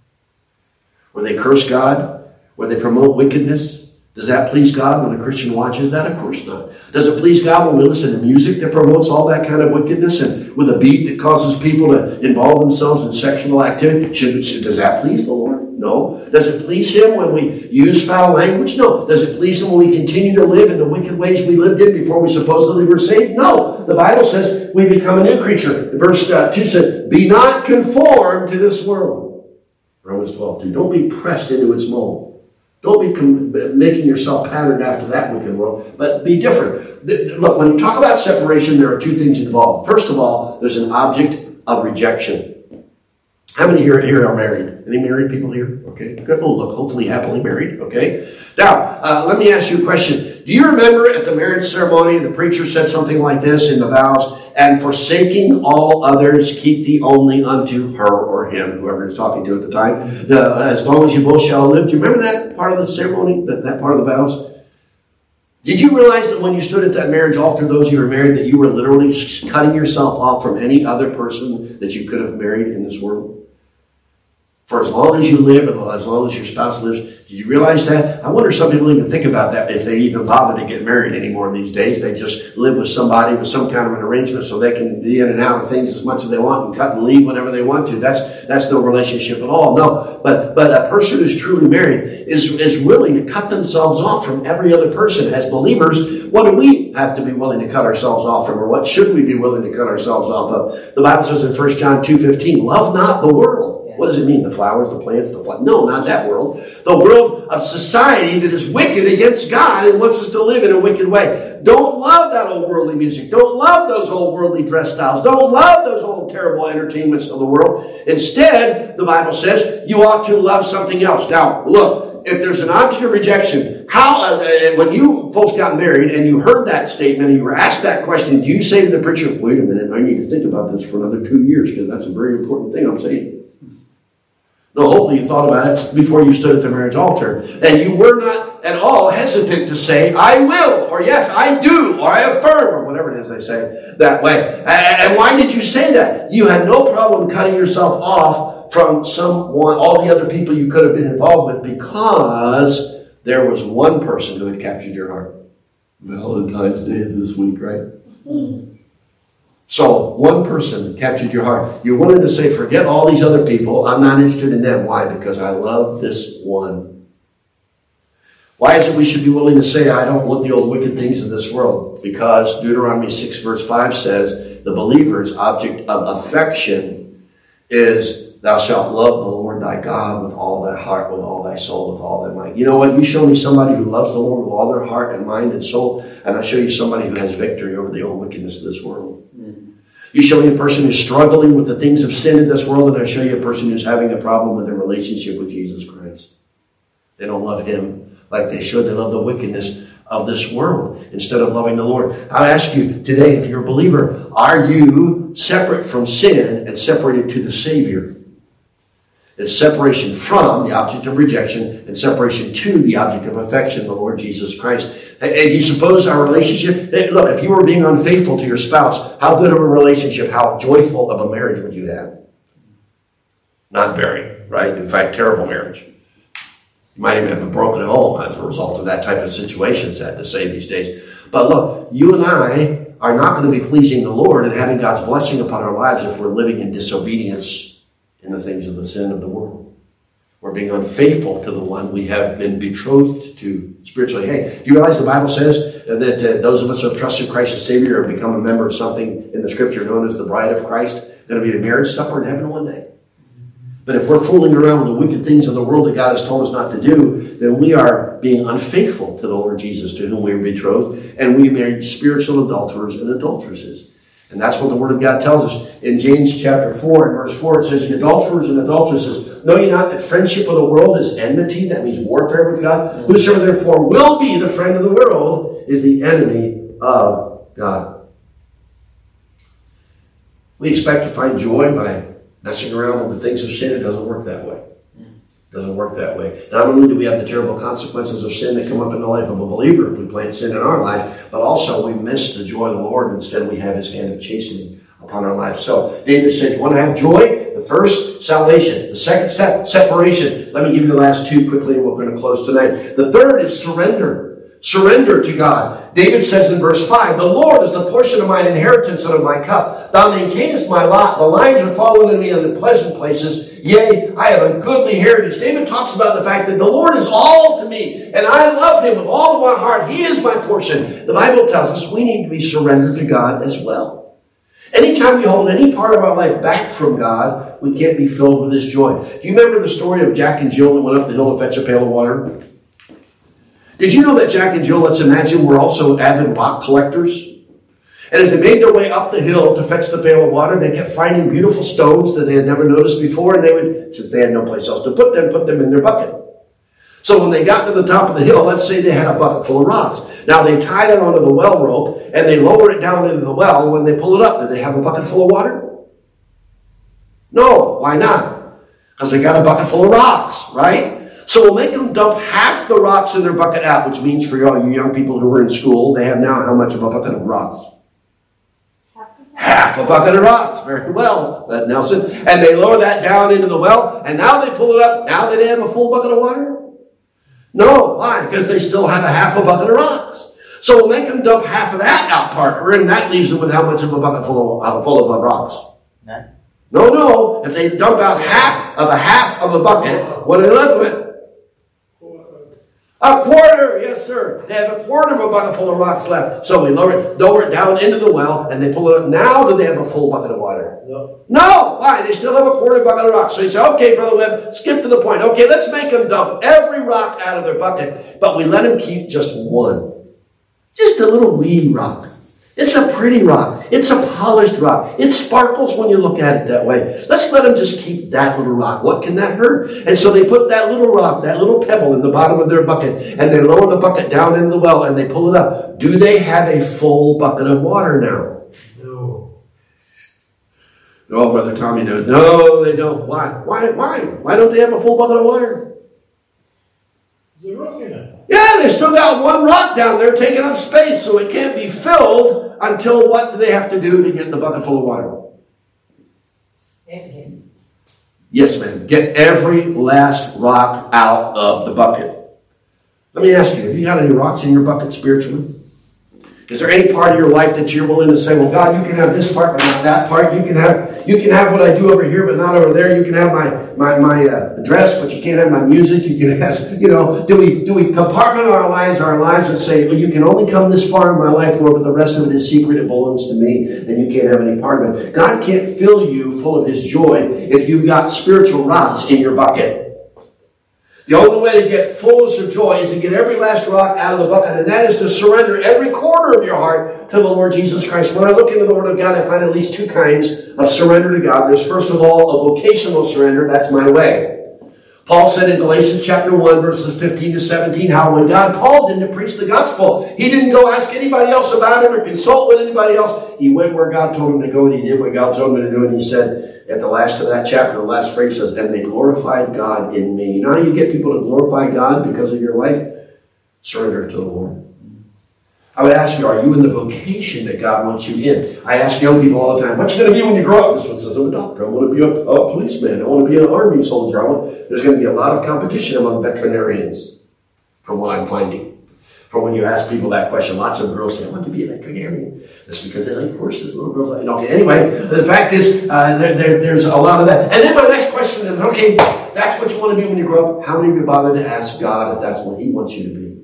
Where they curse God? Where they promote wickedness? Does that please God when a Christian watches that? Of course not. Does it please God when we listen to music that promotes all that kind of wickedness and with a beat that causes people to involve themselves in sexual activity? Does that please the Lord? No. Does it please Him when we use foul language? No. Does it please Him when we continue to live in the wicked ways we lived in before we supposedly were saved? No. The Bible says we become a new creature. Verse 2 says, be not conformed to this world. Romans 12:2. Don't be pressed into its mold. Don't be making yourself patterned after that wicked world, but be different. Look, when you talk about separation, there are two things involved. First of all, there's an object of rejection. How many here are married? Any married people here? Okay, good. Oh, look, hopefully happily married. Okay. Now, let me ask you a question. Do you remember at the marriage ceremony, the preacher said something like this in the vows, and forsaking all others, keep thee only unto her or him, whoever is talking to at the time, as long as you both shall live. Do you remember that part of the ceremony, that part of the vows? Did you realize that when you stood at that marriage altar, those who were married, that you were literally cutting yourself off from any other person that you could have married in this world? for as long as you live and as long as your spouse lives. Did you realize that? I wonder if some people even think about that if they even bother to get married anymore these days. They just live with somebody with some kind of an arrangement so they can be in and out of things as much as they want and cut and leave whenever they want to. That's no relationship at all. No, but a person who's truly married is willing to cut themselves off from every other person. As believers, what do we have to be willing to cut ourselves off from, or what should we be willing to cut ourselves off of? The Bible says in 1 John 2:15, love not the world. What does it mean? The flowers, the plants, the flowers? No, not that world. The world of society that is wicked against God and wants us to live in a wicked way. Don't love that old worldly music. Don't love those old worldly dress styles. Don't love those old terrible entertainments of the world. Instead, the Bible says you ought to love something else. Now, look, if there's an object of rejection, when you folks got married and you heard that statement and you were asked that question, do you say to the preacher, wait a minute, I need to think about this for another 2 years because that's a very important thing I'm saying? No, hopefully you thought about it before you stood at the marriage altar. And you were not at all hesitant to say, I will, or yes, I do, or I affirm, or whatever it is they say that way. And why did you say that? You had no problem cutting yourself off from all the other people you could have been involved with because there was one person who had captured your heart. Valentine's Day is this week, right? So, one person captured your heart. You're willing to say, forget all these other people. I'm not interested in them. Why? Because I love this one. Why is it we should be willing to say, I don't want the old wicked things of this world? Because Deuteronomy 6 verse 5 says, the believer's object of affection is, thou shalt love the Lord thy God with all thy heart, with all thy soul, with all thy might. You know what? You show me somebody who loves the Lord with all their heart and mind and soul, and I show you somebody who has victory over the old wickedness of this world. You show me a person who's struggling with the things of sin in this world, and I show you a person who's having a problem with their relationship with Jesus Christ. They don't love him like they should. They love the wickedness of this world instead of loving the Lord. I ask you today, if you're a believer, are you separate from sin and separated to the Savior? It's separation from the object of rejection and separation to the object of affection, the Lord Jesus Christ. And you suppose our relationship, look, if you were being unfaithful to your spouse, how good of a relationship, how joyful of a marriage would you have? Not very, right? In fact, terrible marriage. You might even have a broken home as a result of that type of situation, sad to say these days. But look, you and I are not going to be pleasing the Lord and having God's blessing upon our lives if we're living in disobedience in the things of the sin of the world. We're being unfaithful to the one we have been betrothed to spiritually. Hey, do you realize the Bible says that those of us who have trusted Christ as Savior or become a member of something in the Scripture known as the bride of Christ, going to be a marriage supper in heaven one day? But if we're fooling around with the wicked things of the world that God has told us not to do, then we are being unfaithful to the Lord Jesus, to whom we are betrothed, and we married spiritual adulterers and adulteresses. And that's what the Word of God tells us. In James chapter 4 and verse 4, it says, "Ye adulterers and adulteresses, know ye not that friendship of the world is enmity?" That means warfare with God. "Whosoever therefore will be the friend of the world is the enemy of God." We expect to find joy by messing around with the things of sin. It doesn't work that way. It doesn't work that way. Not only do we have the terrible consequences of sin that come up in the life of a believer if we plant sin in our life, but also we miss the joy of the Lord. Instead, we have his hand of chastening upon our life. So David said, you want to have joy? The first, salvation. The second step, separation. Let me give you the last two quickly and we're going to close tonight. The third is surrender. Surrender to God. David says in verse 5, "The Lord is the portion of mine inheritance and of my cup. Thou maintainest my lot. The lines are fallen in me unto pleasant places. Yea, I have a goodly heritage." David talks about the fact that the Lord is all to me, and I love him with all of my heart. He is my portion. The Bible tells us we need to be surrendered to God as well. Anytime we hold any part of our life back from God, we can't be filled with his joy. Do you remember the story of Jack and Jill that went up the hill to fetch a pail of water? Did you know that Jack and Jill, let's imagine, were also avid rock collectors? And as they made their way up the hill to fetch the pail of water, they kept finding beautiful stones that they had never noticed before, and they would, since they had no place else to put them in their bucket. So when they got to the top of the hill, let's say they had a bucket full of rocks. Now they tied it onto the well rope, and they lowered it down into the well. When they pull it up, did they have a bucket full of water? No. Why not? Because they got a bucket full of rocks, right? So we'll make them dump half the rocks in their bucket out, which means for all you young people who were in school, they have now how much of a bucket of rocks? Half a bucket of rocks. Very well, Nelson. And they lower that down into the well, and now they pull it up. Now they have a full bucket of water? No. Why? Because they still have a half a bucket of rocks. So we'll make them dump half of that out, Parker, and that leaves them with how much of a bucket full of rocks? None. No. If they dump out half of a bucket, what are they left with? A quarter, yes, sir. They have a quarter of a bucket full of rocks left. So we lower it down into the well, and they pull it up. Now do they have a full bucket of water? No. Why? They still have a quarter bucket of rocks. So you say, okay, Brother Webb, skip to the point. Okay, let's make them dump every rock out of their bucket, but we let them keep just one. Just a little wee rock. It's a pretty rock. It's a polished rock. It sparkles when you look at it that way. Let's let them just keep that little rock. What can that hurt? And so they put that little rock, that little pebble in the bottom of their bucket, and they lower the bucket down into the well, and they pull it up. Do they have a full bucket of water now? No. No, Brother Tommy knows. No, they don't. Why? Why don't they have a full bucket of water? Is there rock in it? Yeah, they still got one rock down there taking up space, so it can't be filled until what do they have to do to get the bucket full of water? Empty. Yes, ma'am. Get every last rock out of the bucket. Let me ask you, have you got any rocks in your bucket spiritually? Is there any part of your life that you're willing to say, well, God, you can have this part, but not that part. You can have what I do over here, but not over there. You can have my dress, but you can't have my music. You can have, do we compartmentalize our lives and say, well, you can only come this far in my life, Lord, but the rest of it is secret. It belongs to me, and you can't have any part of it. God can't fill you full of his joy if you've got spiritual rocks in your bucket. The only way to get fullness of joy is to get every last rock out of the bucket, and that is to surrender every corner of your heart to the Lord Jesus Christ. When I look into the Word of God, I find at least two kinds of surrender to God. There's first of all a vocational surrender. That's my way. Paul said in Galatians chapter 1, verses 15 to 17, how when God called him to preach the gospel, he didn't go ask anybody else about it or consult with anybody else. He went where God told him to go, and he did what God told him to do, and he said, at the last of that chapter, the last phrase says, and they glorified God in me. You know how you get people to glorify God because of your life? Surrender to the Lord. I would ask you, are you in the vocation that God wants you in? I ask young people all the time, what you going to be when you grow up? This one says, I'm a doctor. I want to be a policeman. I want to be an army soldier. There's going to be a lot of competition among veterinarians, from what I'm finding. From when you ask people that question, lots of girls say, I want to be a veterinarian. That's because they like horses. Little girls like, okay, anyway, the fact is, there's a lot of that. And then my next question is, okay, that's what you want to be when you grow up. How many of you bother to ask God if that's what he wants you to be?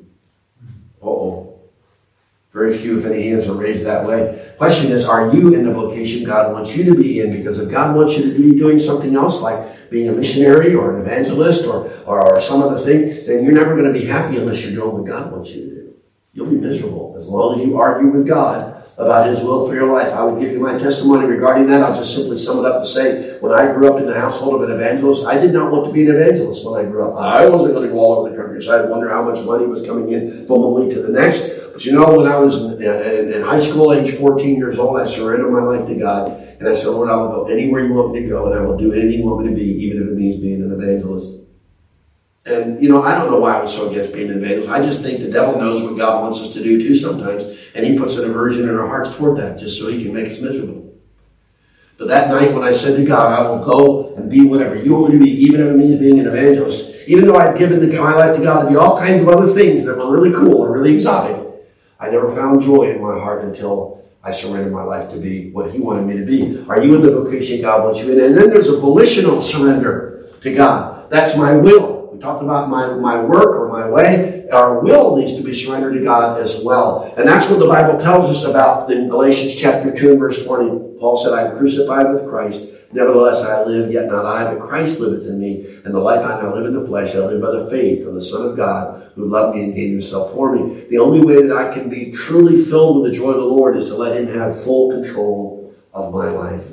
Uh-oh. Very few, if any, hands are raised that way. Question is, are you in the vocation God wants you to be in? Because if God wants you to be doing something else, like being a missionary or an evangelist or some other thing, then you're never going to be happy unless you're doing what God wants you to do. You'll be miserable as long as you argue with God about his will for your life. I would give you my testimony regarding that. I'll just simply sum it up to say, when I grew up in the household of an evangelist, I did not want to be an evangelist when I grew up. I wasn't going to go all over the countryside and wonder how much money was coming in from one week to the next. But when I was in high school, age 14 years old, I surrendered my life to God. And I said, Lord, I will go anywhere you want me to go, and I will do anything you want me to be, even if it means being an evangelist. And, I don't know why I was so against being an evangelist. I just think the devil knows what God wants us to do too sometimes. And he puts an aversion in our hearts toward that just so he can make us miserable. But that night when I said to God, I will go and be whatever you want me to be, even if it means being an evangelist, even though I'd given my life to God to be all kinds of other things that were really cool or really exotic, I never found joy in my heart until I surrendered my life to be what he wanted me to be. Are you in the vocation God wants you in? And then there's a volitional surrender to God. That's my will. We talked about my work or my way. Our will needs to be surrendered to God as well. And that's what the Bible tells us about in Galatians chapter 2 and verse 20. Paul said, I am crucified with Christ. Nevertheless, I live, yet not I, but Christ liveth in me. And the life I now live in the flesh, I live by the faith of the Son of God, who loved me and gave himself for me. The only way that I can be truly filled with the joy of the Lord is to let him have full control of my life.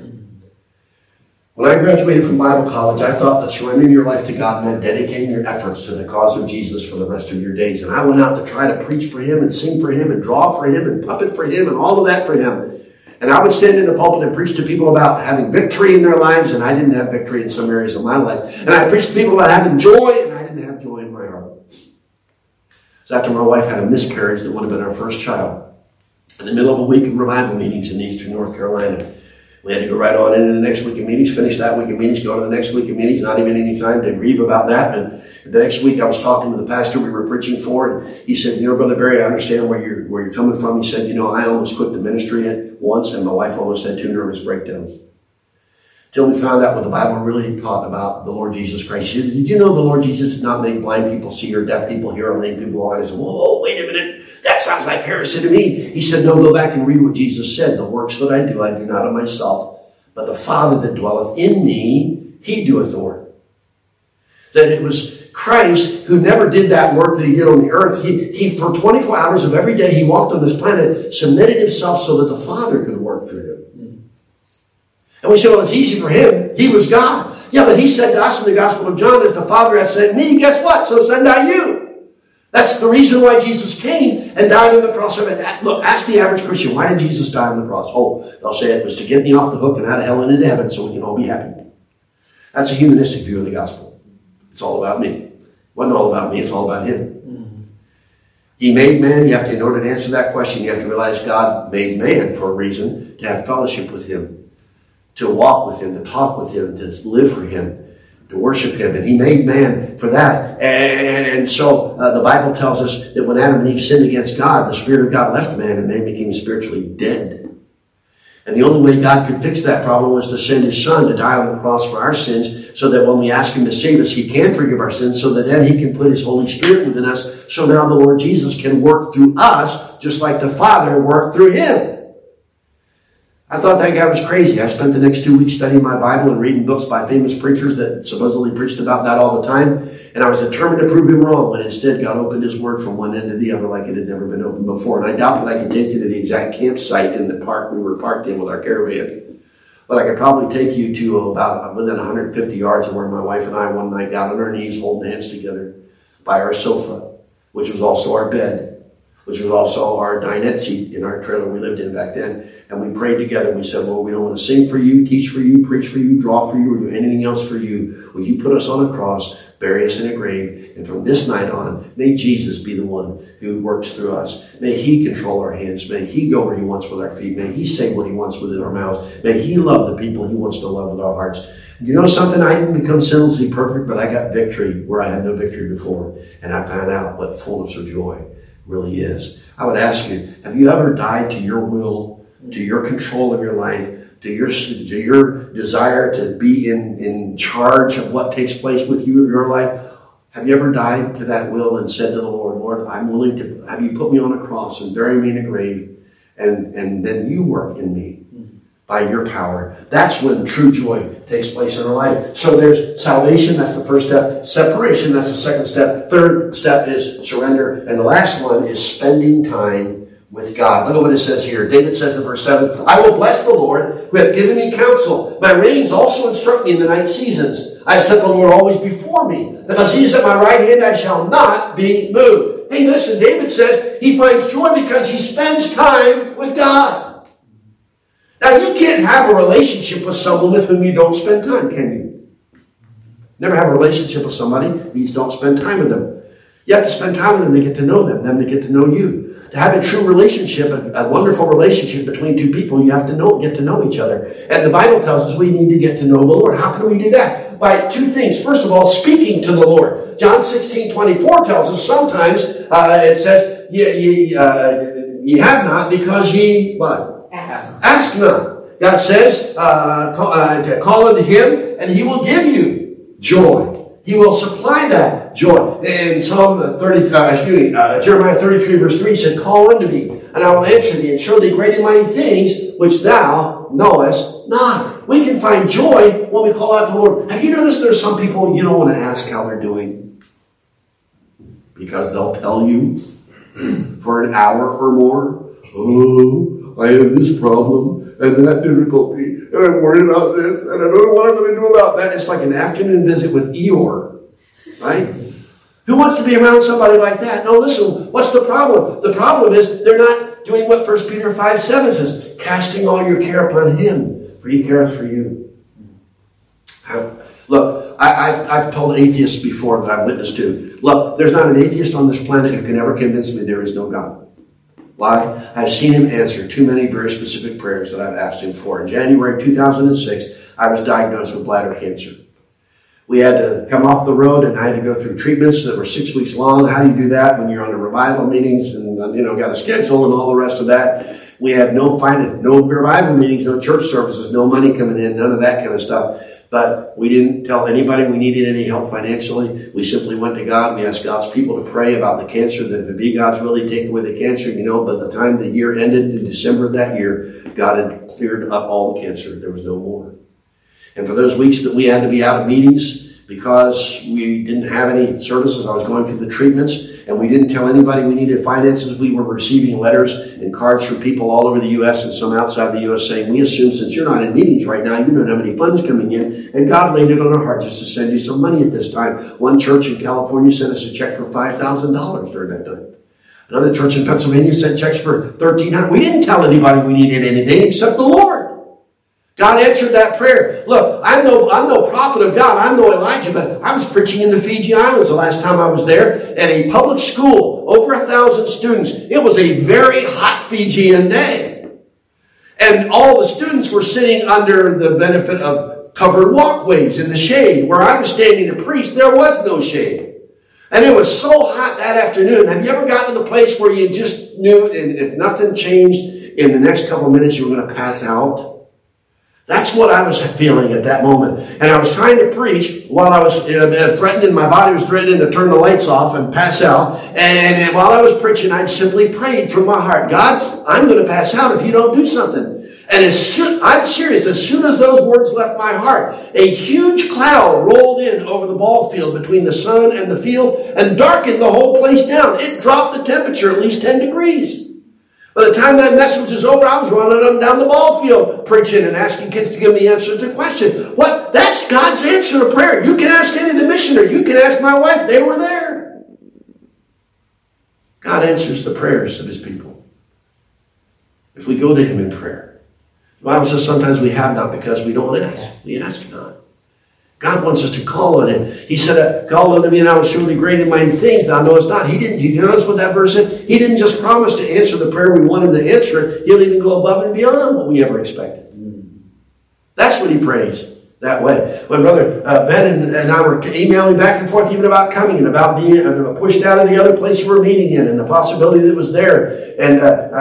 When I graduated from Bible college, I thought that surrendering your life to God meant dedicating your efforts to the cause of Jesus for the rest of your days. And I went out to try to preach for him and sing for him and draw for him and puppet for him and all of that for him. And I would stand in the pulpit and preach to people about having victory in their lives, and I didn't have victory in some areas of my life. And I preached to people about having joy, and I didn't have joy in my heart. So after my wife had a miscarriage that would have been our first child, in the middle of a week of revival meetings in Eastern North Carolina. We had to go right on into the next week of meetings, finish that week of meetings, go to the next week of meetings, not even any time to grieve about that. And the next week I was talking to the pastor we were preaching for, and he said, Brother Barry, I understand where you're coming from. He said, I almost quit the ministry once, and my wife almost had 2 nervous breakdowns. Till we found out what the Bible really taught about the Lord Jesus Christ. He said, did you know the Lord Jesus did not make blind people see or deaf people hear or lame people walk? I said, whoa, wait a minute. That sounds like heresy to me. He said, no, go back and read what Jesus said. The works that I do not of myself, but the Father that dwelleth in me, he doeth the work. That it was Christ who never did that work that he did on the earth. He for 24 hours of every day he walked on this planet, submitted himself so that the Father could work through him. And we say, well, it's easy for him. He was God. Yeah, but he said to us in the Gospel of John, as the Father has sent me, guess what? So send I you. That's the reason why Jesus came and died on the cross. Look, ask the average Christian, why did Jesus die on the cross? Oh, they'll say it was to get me off the hook and out of hell and into heaven so we can all be happy. That's a humanistic view of the gospel. It's all about me. It wasn't all about me, it's all about him. He made man. In order to answer that question, you have to realize God made man for a reason, to have fellowship with him, to walk with him, to talk with him, to live for him, to worship him. And he made man for that. And so the Bible tells us that when Adam and Eve sinned against God, the Spirit of God left man and man became spiritually dead. And the only way God could fix that problem was to send his Son to die on the cross for our sins, so that when we ask him to save us, he can forgive our sins, so that then he can put his Holy Spirit within us. So now the Lord Jesus can work through us, just like the Father worked through him. I thought that guy was crazy. I spent the next 2 weeks studying my Bible and reading books by famous preachers that supposedly preached about that all the time. And I was determined to prove him wrong, when instead God opened his word from one end to the other like it had never been opened before. And I doubt that I could take you to the exact campsite in the park we were parked in with our caravan. But I could probably take you to about within 150 yards of where my wife and I one night got on our knees holding hands together by our sofa, which was also our bed, which was also our dinette seat in our trailer we lived in back then. And we prayed together. We said, Lord, we don't want to sing for you, teach for you, preach for you, draw for you, or do anything else for you. Will you put us on a cross, bury us in a grave, and from this night on, may Jesus be the one who works through us. May he control our hands. May he go where he wants with our feet. May he say what he wants within our mouths. May he love the people he wants to love with our hearts. You know something? I didn't become sinlessly perfect, but I got victory where I had no victory before. And I found out what fullness of joy really is. I would ask you, have you ever died to your will, to your control of your life, to your desire to be in charge of what takes place with you in your life? Have you ever died to that will and said to the Lord, Lord, I'm willing to have you put me on a cross and bury me in a grave, and then you work in me by your power. That's when true joy takes place in our life. So there's salvation, that's the first step. Separation, that's the second step. Third step is surrender. And the last one is spending time with God. Look at what it says here. David says in verse 7, I will bless the Lord who hath given me counsel. My reins also instruct me in the night seasons. I have set the Lord always before me. Because he is at my right hand, I shall not be moved. Hey, listen, David says he finds joy because he spends time with God. Now, you can't have a relationship with someone with whom you don't spend time, can you? Never have a relationship with somebody if you don't spend time with them. You have to spend time with them to get to know them to get to know you. To have a true relationship, a wonderful relationship between two people, you have to get to know each other. And the Bible tells us we need to get to know the Lord. How can we do that? By two things. First of all, speaking to the Lord. John 16:24 tells us sometimes, it says, ye have not because ye, what? Ask not. God says, call unto him and he will give you joy. He will supply that joy. In Jeremiah 33 verse 3 said, call unto me and I will answer thee and show thee great and mighty things which thou knowest not. We can find joy when we call out to the Lord. Have you noticed there are some people you don't want to ask how they're doing? Because they'll tell you for an hour or more, oh, I have this problem and that difficulty, and I'm worried about this, and I don't know what I'm going to do about that. It's like an afternoon visit with Eeyore, right? Who wants to be around somebody like that? No, listen, what's the problem? The problem is they're not doing what 1 Peter 5:7 says, casting all your care upon him, for he careth for you. Look, I've told atheists before that I've witnessed to, look, there's not an atheist on this planet who can ever convince me there is no God. Why? I've seen him answer too many very specific prayers that I've asked him for. In January 2006, I was diagnosed with bladder cancer. We had to come off the road and I had to go through treatments that were 6 weeks long. How do you do that when you're on the revival meetings and, got a schedule and all the rest of that? We had no revival meetings, no church services, no money coming in, none of that kind of stuff. But we didn't tell anybody we needed any help financially. We simply went to God. We asked God's people to pray about the cancer, that if it be God's will, He'd take away the cancer. By the time the year ended in December of that year, God had cleared up all the cancer. There was no more. And for those weeks that we had to be out of meetings because we didn't have any services, I was going through the treatments, and we didn't tell anybody we needed finances. We were receiving letters and cards from people all over the U.S. and some outside the U.S. saying, we assume since you're not in meetings right now, you don't have any funds coming in, and God laid it on our heart just to send you some money at this time. One church in California sent us a check for $5,000 during that time. Another church in Pennsylvania sent checks for $1,300. We didn't tell anybody we needed anything except the Lord. God answered that prayer. Look, I'm no prophet of God. I'm no Elijah, but I was preaching in the Fiji Islands the last time I was there at a public school, over 1,000 students. It was a very hot Fijian day. And all the students were sitting under the benefit of covered walkways in the shade. Where I was standing to preach, there was no shade. And it was so hot that afternoon. Have you ever gotten to the place where you just knew, and if nothing changed in the next couple of minutes, you were going to pass out? That's what I was feeling at that moment. And I was trying to preach while I was threatening, my body was threatening to turn the lights off and pass out. And while I was preaching, I simply prayed from my heart, God, I'm going to pass out if you don't do something. And I'm serious, as soon as those words left my heart, a huge cloud rolled in over the ball field between the sun and the field and darkened the whole place down. It dropped the temperature at least 10 degrees. By the time that message was over, I was running up and down the ball field preaching and asking kids to give me answers to questions. What? That's God's answer to prayer. You can ask any of the missionaries. You can ask my wife. They were there. God answers the prayers of His people. If we go to Him in prayer. The Bible says sometimes we have not because we don't ask. We ask not. God wants us to call on Him. He said, call unto me and I will show thee great and mighty things thou knowest not. He didn't. You notice what that verse said? He didn't just promise to answer the prayer we want Him to answer it. He'll even go above and beyond what we ever expected. That's what He prays that way. When Brother Ben and I were emailing back and forth even about coming and about being pushed out of the other place you were meeting in and the possibility that was there. And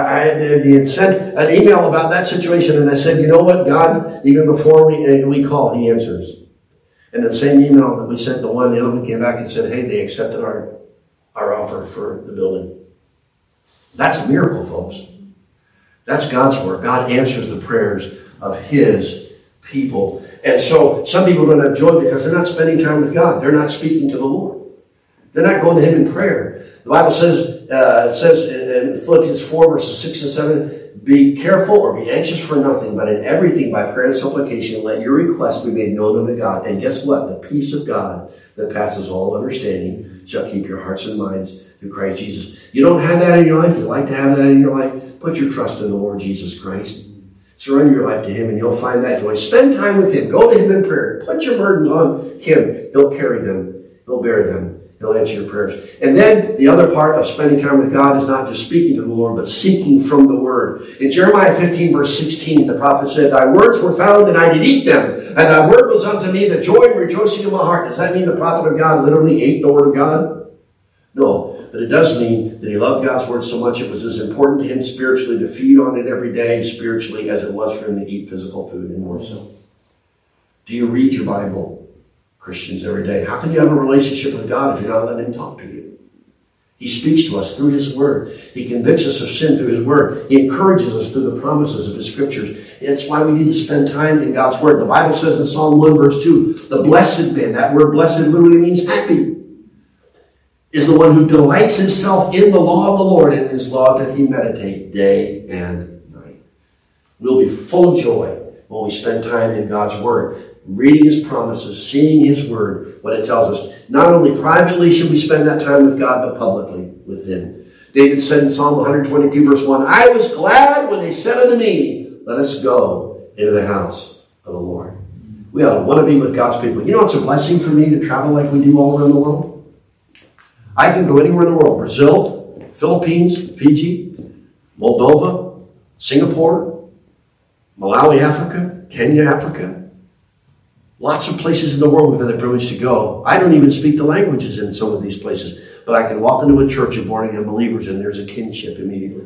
he had sent an email about that situation and I said, you know what, God, even before we call, He answers. And the same email that we sent, the gentleman came back and said, hey, they accepted our offer for the building. That's a miracle, folks. That's God's work. God answers the prayers of His people. And so some people are going to have joy because they're not spending time with God. They're not speaking to the Lord. They're not going to Him in prayer. The Bible says, it says in Philippians 4, verses 6 and 7, be careful or be anxious for nothing, but in everything by prayer and supplication, let your requests be made known unto God. And guess what? The peace of God that passes all understanding shall keep your hearts and minds through Christ Jesus. You don't have that in your life? You'd like to have that in your life? Put your trust in the Lord Jesus Christ. Surrender your life to Him and you'll find that joy. Spend time with Him. Go to Him in prayer. Put your burdens on Him. He'll carry them. He'll bear them. He'll answer your prayers. And then the other part of spending time with God is not just speaking to the Lord, but seeking from the Word. In Jeremiah 15, verse 16, the prophet said, thy words were found and I did eat them. And thy word was unto me the joy and rejoicing of my heart. Does that mean the prophet of God literally ate the Word of God? No. But it does mean that he loved God's Word so much it was as important to him spiritually to feed on it every day spiritually as it was for him to eat physical food and more so. Do you read your Bible? Christians every day. How can you have a relationship with God if you're not letting Him talk to you? He speaks to us through His Word. He convicts us of sin through His Word. He encourages us through the promises of His Scriptures. It's why we need to spend time in God's Word. The Bible says in Psalm 1 verse 2, the blessed man, that word blessed literally means happy, is the one who delights himself in the law of the Lord, and in His law doth he meditate day and night. We'll be full of joy when we spend time in God's Word. Reading His promises, seeing His Word, what it tells us. Not only privately should we spend that time with God, but publicly with Him. David said in Psalm 122, verse 1, I was glad when they said unto me, let us go into the house of the Lord. We ought to want to be with God's people. You know, it's a blessing for me to travel like we do all around the world. I can go anywhere in the world. Brazil, Philippines, Fiji, Moldova, Singapore, Malawi, Africa, Kenya, Africa. Lots of places in the world we've had the privilege to go. I don't even speak the languages in some of these places, but I can walk into a church of born-again believers and there's a kinship immediately.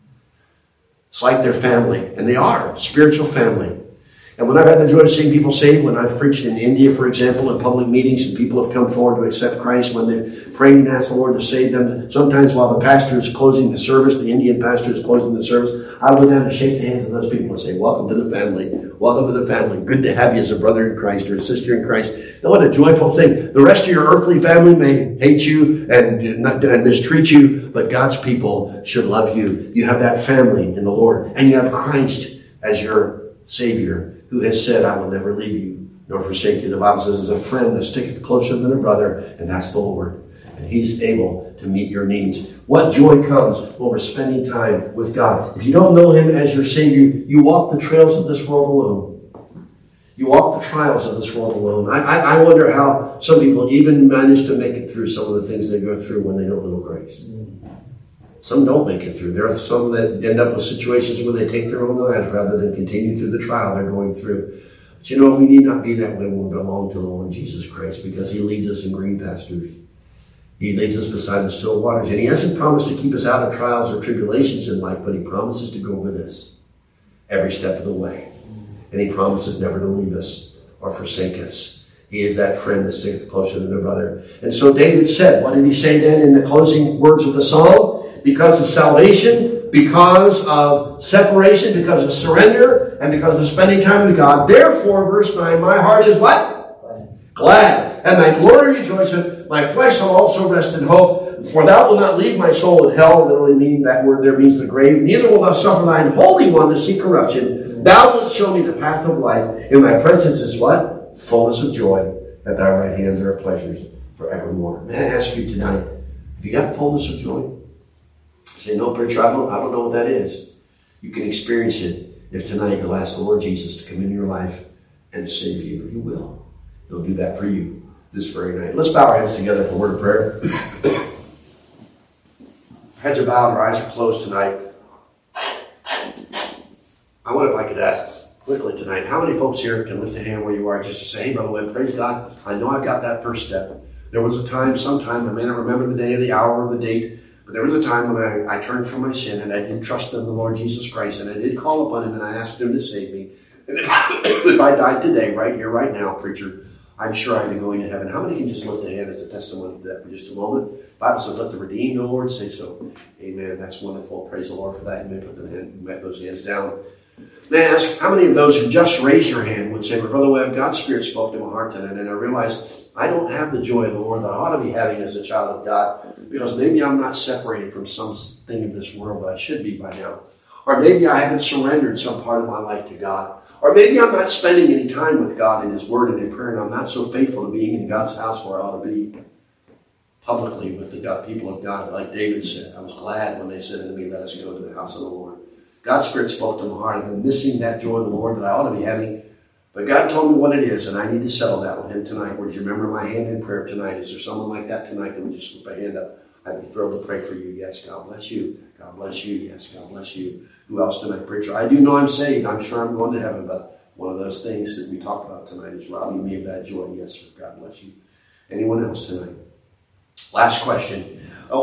It's like they're family, and they are, spiritual family. And when I've had the joy of seeing people saved, when I've preached in India, for example, in public meetings, and people have come forward to accept Christ, when they've prayed and asked the Lord to save them, sometimes while the pastor is closing the service, the Indian pastor is closing the service, I go down and shake the hands of those people and say, welcome to the family. Welcome to the family. Good to have you as a brother in Christ or a sister in Christ. And what a joyful thing. The rest of your earthly family may hate you and mistreat you, but God's people should love you. You have that family in the Lord, and you have Christ as your Savior, who has said, I will never leave you nor forsake you. The Bible says, there's a friend that sticketh closer than a brother, and that's the Lord. And he's able to meet your needs. What joy comes when we're spending time with God. If you don't know him as your Savior, you walk the trails of this world alone. You walk the trials of this world alone. I wonder how some people even manage to make it through some of the things they go through when they don't know Christ. Some don't make it through. There are some that end up with situations where they take their own lives rather than continue through the trial they're going through. But you know, we need not be that way when we belong to the Lord Jesus Christ, because he leads us in green pastures. He leads us beside the still waters. And he hasn't promised to keep us out of trials or tribulations in life, but he promises to go with us every step of the way. And he promises never to leave us or forsake us. He is that friend that sticketh closer than a brother. And so David said, what did he say then in the closing words of the psalm? Because of salvation, because of separation, because of surrender, and because of spending time with God. Therefore, verse 9, my heart is what? Glad. And my glory rejoiceth. My flesh shall also rest in hope. For thou wilt not leave my soul in hell. Literally mean that word there means the grave. Neither wilt thou suffer thine Holy One to see corruption. Thou wilt show me the path of life. In thy presence is what? Fullness of joy. At thy right hand there are pleasures forevermore. May I ask you tonight, have you got fullness of joy? Say, no, preacher, I don't know what that is. You can experience it if tonight you'll ask the Lord Jesus to come into your life and to save you. He will. He'll do that for you this very night. Let's bow our heads together for a word of prayer. Heads are bowed, our eyes are closed tonight. I wonder if I could ask quickly tonight, how many folks here can lift a hand where you are just to say, hey, Brother Webb, praise God, I know I've got that first step. There was a time, sometime, I may not remember the day or the hour or the date, but there was a time when I turned from my sin and I did trust in the Lord Jesus Christ, and I did call upon him and I asked him to save me. And if I died today, right here, right now, preacher, I'm sure I'd be going to heaven. How many can just lift a hand as a testimony to that for just a moment? The Bible says, let the redeemed of the Lord say so. Amen. That's wonderful. Praise the Lord for that. You may put those hands down. May I ask, how many of those who just raised your hand would say, well, Brother Webb, God's Spirit spoke to my heart tonight, and I realized I don't have the joy of the Lord that I ought to be having as a child of God, because maybe I'm not separated from something of this world that I should be by now. Or maybe I haven't surrendered some part of my life to God. Or maybe I'm not spending any time with God in his word and in prayer, and I'm not so faithful to being in God's house where I ought to be publicly with the people of God. Like David said, I was glad when they said to me, let us go to the house of the Lord. God's Spirit spoke to my heart. I've been missing that joy of the Lord that I ought to be having. But God told me what it is, and I need to settle that with him tonight. Would you remember my hand in prayer tonight? Is there someone like that tonight that would just slip a hand up? I'd be thrilled to pray for you. Yes, God bless you. God bless you. Yes, God bless you. Who else tonight, preacher? I do know I'm saved. I'm sure I'm going to heaven, but one of those things that we talked about tonight is robbing me of that joy. Yes, sir. God bless you. Anyone else tonight? Last question. Oh,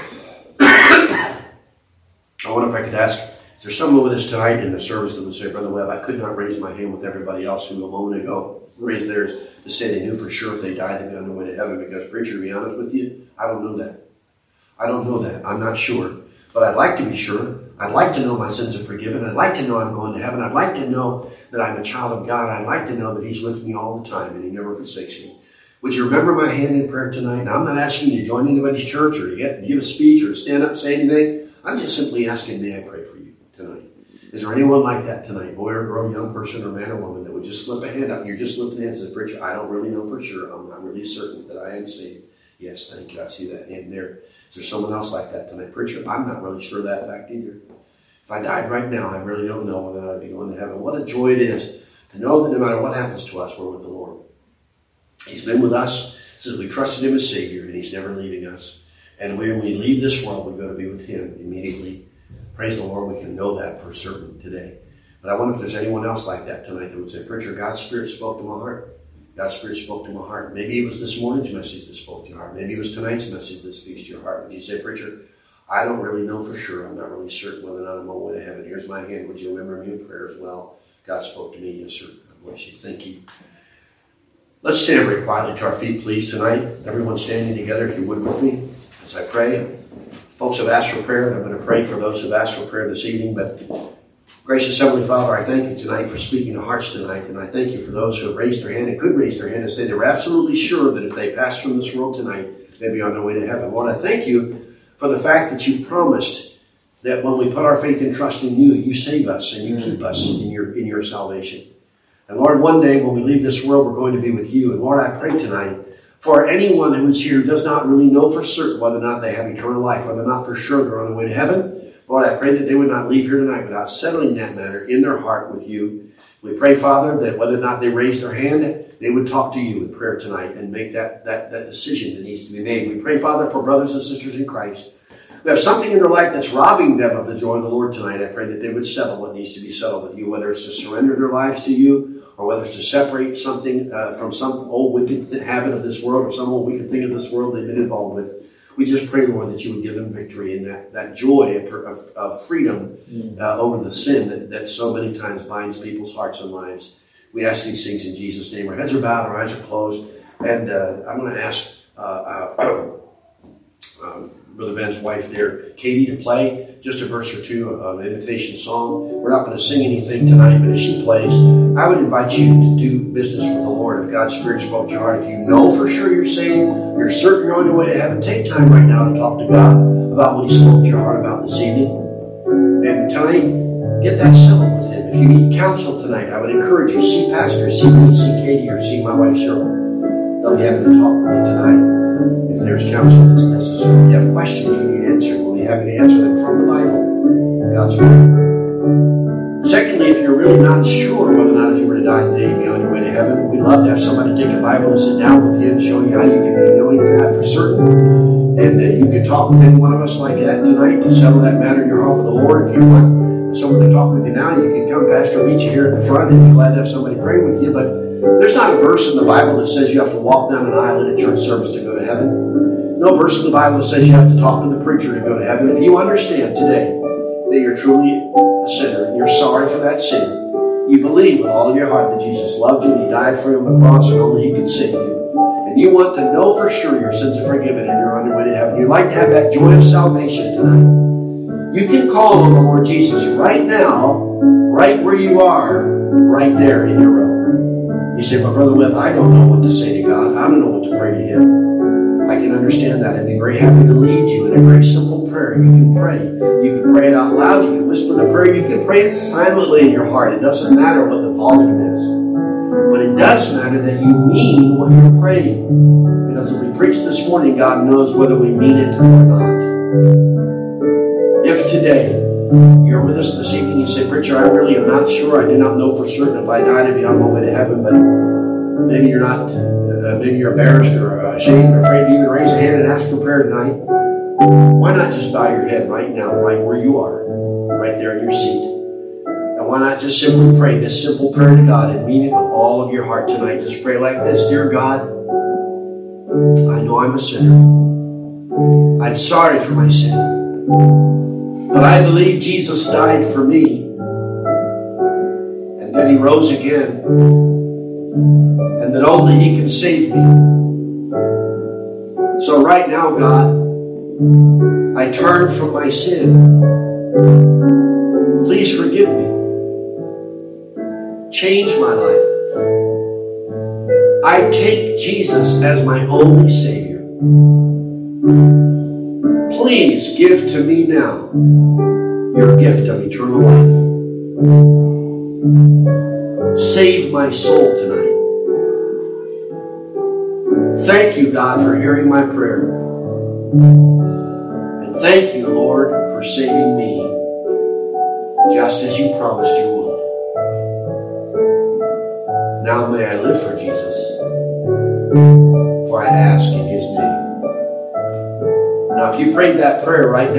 I wonder if I could ask, is there someone with us tonight in the service that would say, Brother Webb, I could not raise my hand with everybody else who a moment ago raised theirs to say they knew for sure if they died they'd be on their way to heaven? Because, preacher, to be honest with you, I don't know that. I don't know that. I'm not sure. But I'd like to be sure. I'd like to know my sins are forgiven. I'd like to know I'm going to heaven. I'd like to know that I'm a child of God. I'd like to know that he's with me all the time and he never forsakes me. Would you remember my hand in prayer tonight? Now, I'm not asking you to join anybody's church or to give a speech or to stand up and say anything. I'm just simply asking, may I pray for you tonight? Is there anyone like that tonight, boy or girl, young person or man or woman, that would just slip a hand up and you're just lifting hands and say, preacher, I don't really know for sure. I'm not really certain that I am saved. Yes, thank you. I see that hand there. Is there someone else like that tonight? Preacher, I'm not really sure of that fact either. If I died right now, I really don't know whether I'd be going to heaven. What a joy it is to know that no matter what happens to us, we're with the Lord. He's been with us since we trusted him as Savior, and he's never leaving us. And when we leave this world, we go to be with him immediately. Praise the Lord, we can know that for certain today. But I wonder if there's anyone else like that tonight that would say, Preacher, God's Spirit spoke to my heart. God's Spirit spoke to my heart. Maybe it was this morning's message that spoke to your heart. Maybe it was tonight's message that speaks to your heart. Would you say, Preacher, I don't really know for sure. I'm not really certain whether or not I'm on my way to heaven. Here's my hand. Would you remember me in prayer as well? God spoke to me. Yes, sir. God bless you. Thank you. Let's stand very quietly to our feet, please, tonight. Everyone standing together, if you would, with me as I pray. Folks have asked for prayer, and I'm going to pray for those who have asked for prayer this evening. But gracious Heavenly Father, I thank you tonight for speaking to hearts tonight. And I thank you for those who have raised their hand and could raise their hand and say they were absolutely sure that if they passed from this world tonight, they'd be on their way to heaven. Lord, I thank you for the fact that you promised that when we put our faith and trust in you, you save us and you keep us in your salvation. And Lord, one day when we leave this world, we're going to be with you. And Lord, I pray tonight for anyone who is here who does not really know for certain whether or not they have eternal life, whether or not for sure they're on their way to heaven. Lord, I pray that they would not leave here tonight without settling that matter in their heart with you. We pray, Father, that whether or not they raise their hand, they would talk to you in prayer tonight and make that decision that needs to be made. We pray, Father, for brothers and sisters in Christ who have something in their life that's robbing them of the joy of the Lord tonight. I pray that they would settle what needs to be settled with you, whether it's to surrender their lives to you or whether it's to separate something from some old wicked habit of this world or some old wicked thing of this world they've been involved with. We just pray, Lord, that you would give them victory and that joy of freedom over the sin that so many times binds people's hearts and lives. We ask these things in Jesus' name. Our heads are bowed, our eyes are closed, and I'm going to ask Brother Ben's wife there, Katie, to play just a verse or two of an invitation song. We're not going to sing anything tonight, but as she plays, I would invite you to do business with the Lord. If God's Spirit spoke to your heart, if you know for sure you're saved, you're certain you're on your way to heaven, take time right now to talk to God about what he spoke to your heart about this evening. And tonight, get that settled with him. If you need counsel tonight, I would encourage you, see Pastor, see me, see Katie, or see my wife Cheryl. They'll be happy to talk with you tonight if there's counsel that's necessary. If you have questions you need answered, we'll be happy to answer them from the Bible, God's Word. Secondly, if you're really not sure whether or not if you were to die today, be on your way to heaven, we'd love to have somebody take a Bible and sit down with you and show you how you can be knowing that for certain. And you could talk with any one of us like that tonight to settle that matter in your heart with the Lord. If you want someone to talk with you now, you can come. Pastor will meet you here at the front, and be glad to have somebody pray with you. But there's not a verse in the Bible that says you have to walk down an aisle in a church service to go to heaven. No verse in the Bible that says you have to talk to the preacher to go to heaven. If you understand today that you're truly a sinner and you're sorry for that sin, you believe with all of your heart that Jesus loved you and he died for you on the cross and only he could save you, and you want to know for sure your sins are forgiven and you're on your way to heaven, you'd like to have that joy of salvation tonight, you can call on the Lord Jesus right now, right where you are, right there in your row. You say, but Brother Webb, I don't know what to say to God. I don't know what to pray to him. I can understand that. I'd be very happy to lead you in a very simple prayer. You can pray. You can pray it out loud. You can whisper the prayer. You can pray it silently in your heart. It doesn't matter what the volume is. But it does matter that you mean what you're praying. Because as we preached this morning, God knows whether we mean it or not. If today you're with us this evening, you say, Preacher, I really am not sure. I do not know for certain if I die to be on my way to heaven, but maybe you're not, maybe you're embarrassed or ashamed or afraid to even raise a hand and ask for prayer tonight. Why not just bow your head right now, right where you are, right there in your seat? And why not just simply pray this simple prayer to God and mean it with all of your heart tonight? Just pray like this. Dear God, I know I'm a sinner. I'm sorry for my sin. But I believe Jesus died for me. And then he rose again. And that only he can save me. So right now, God, I turn from my sin. Please forgive me. Change my life. I take Jesus as my only Savior. Please give to me now your gift of eternal life. Save my soul tonight. Thank you, God, for hearing my prayer. And thank you, Lord, for saving me just as you promised you would. Now may I live for Jesus, for I ask in his name. Now, if you prayed that prayer right now,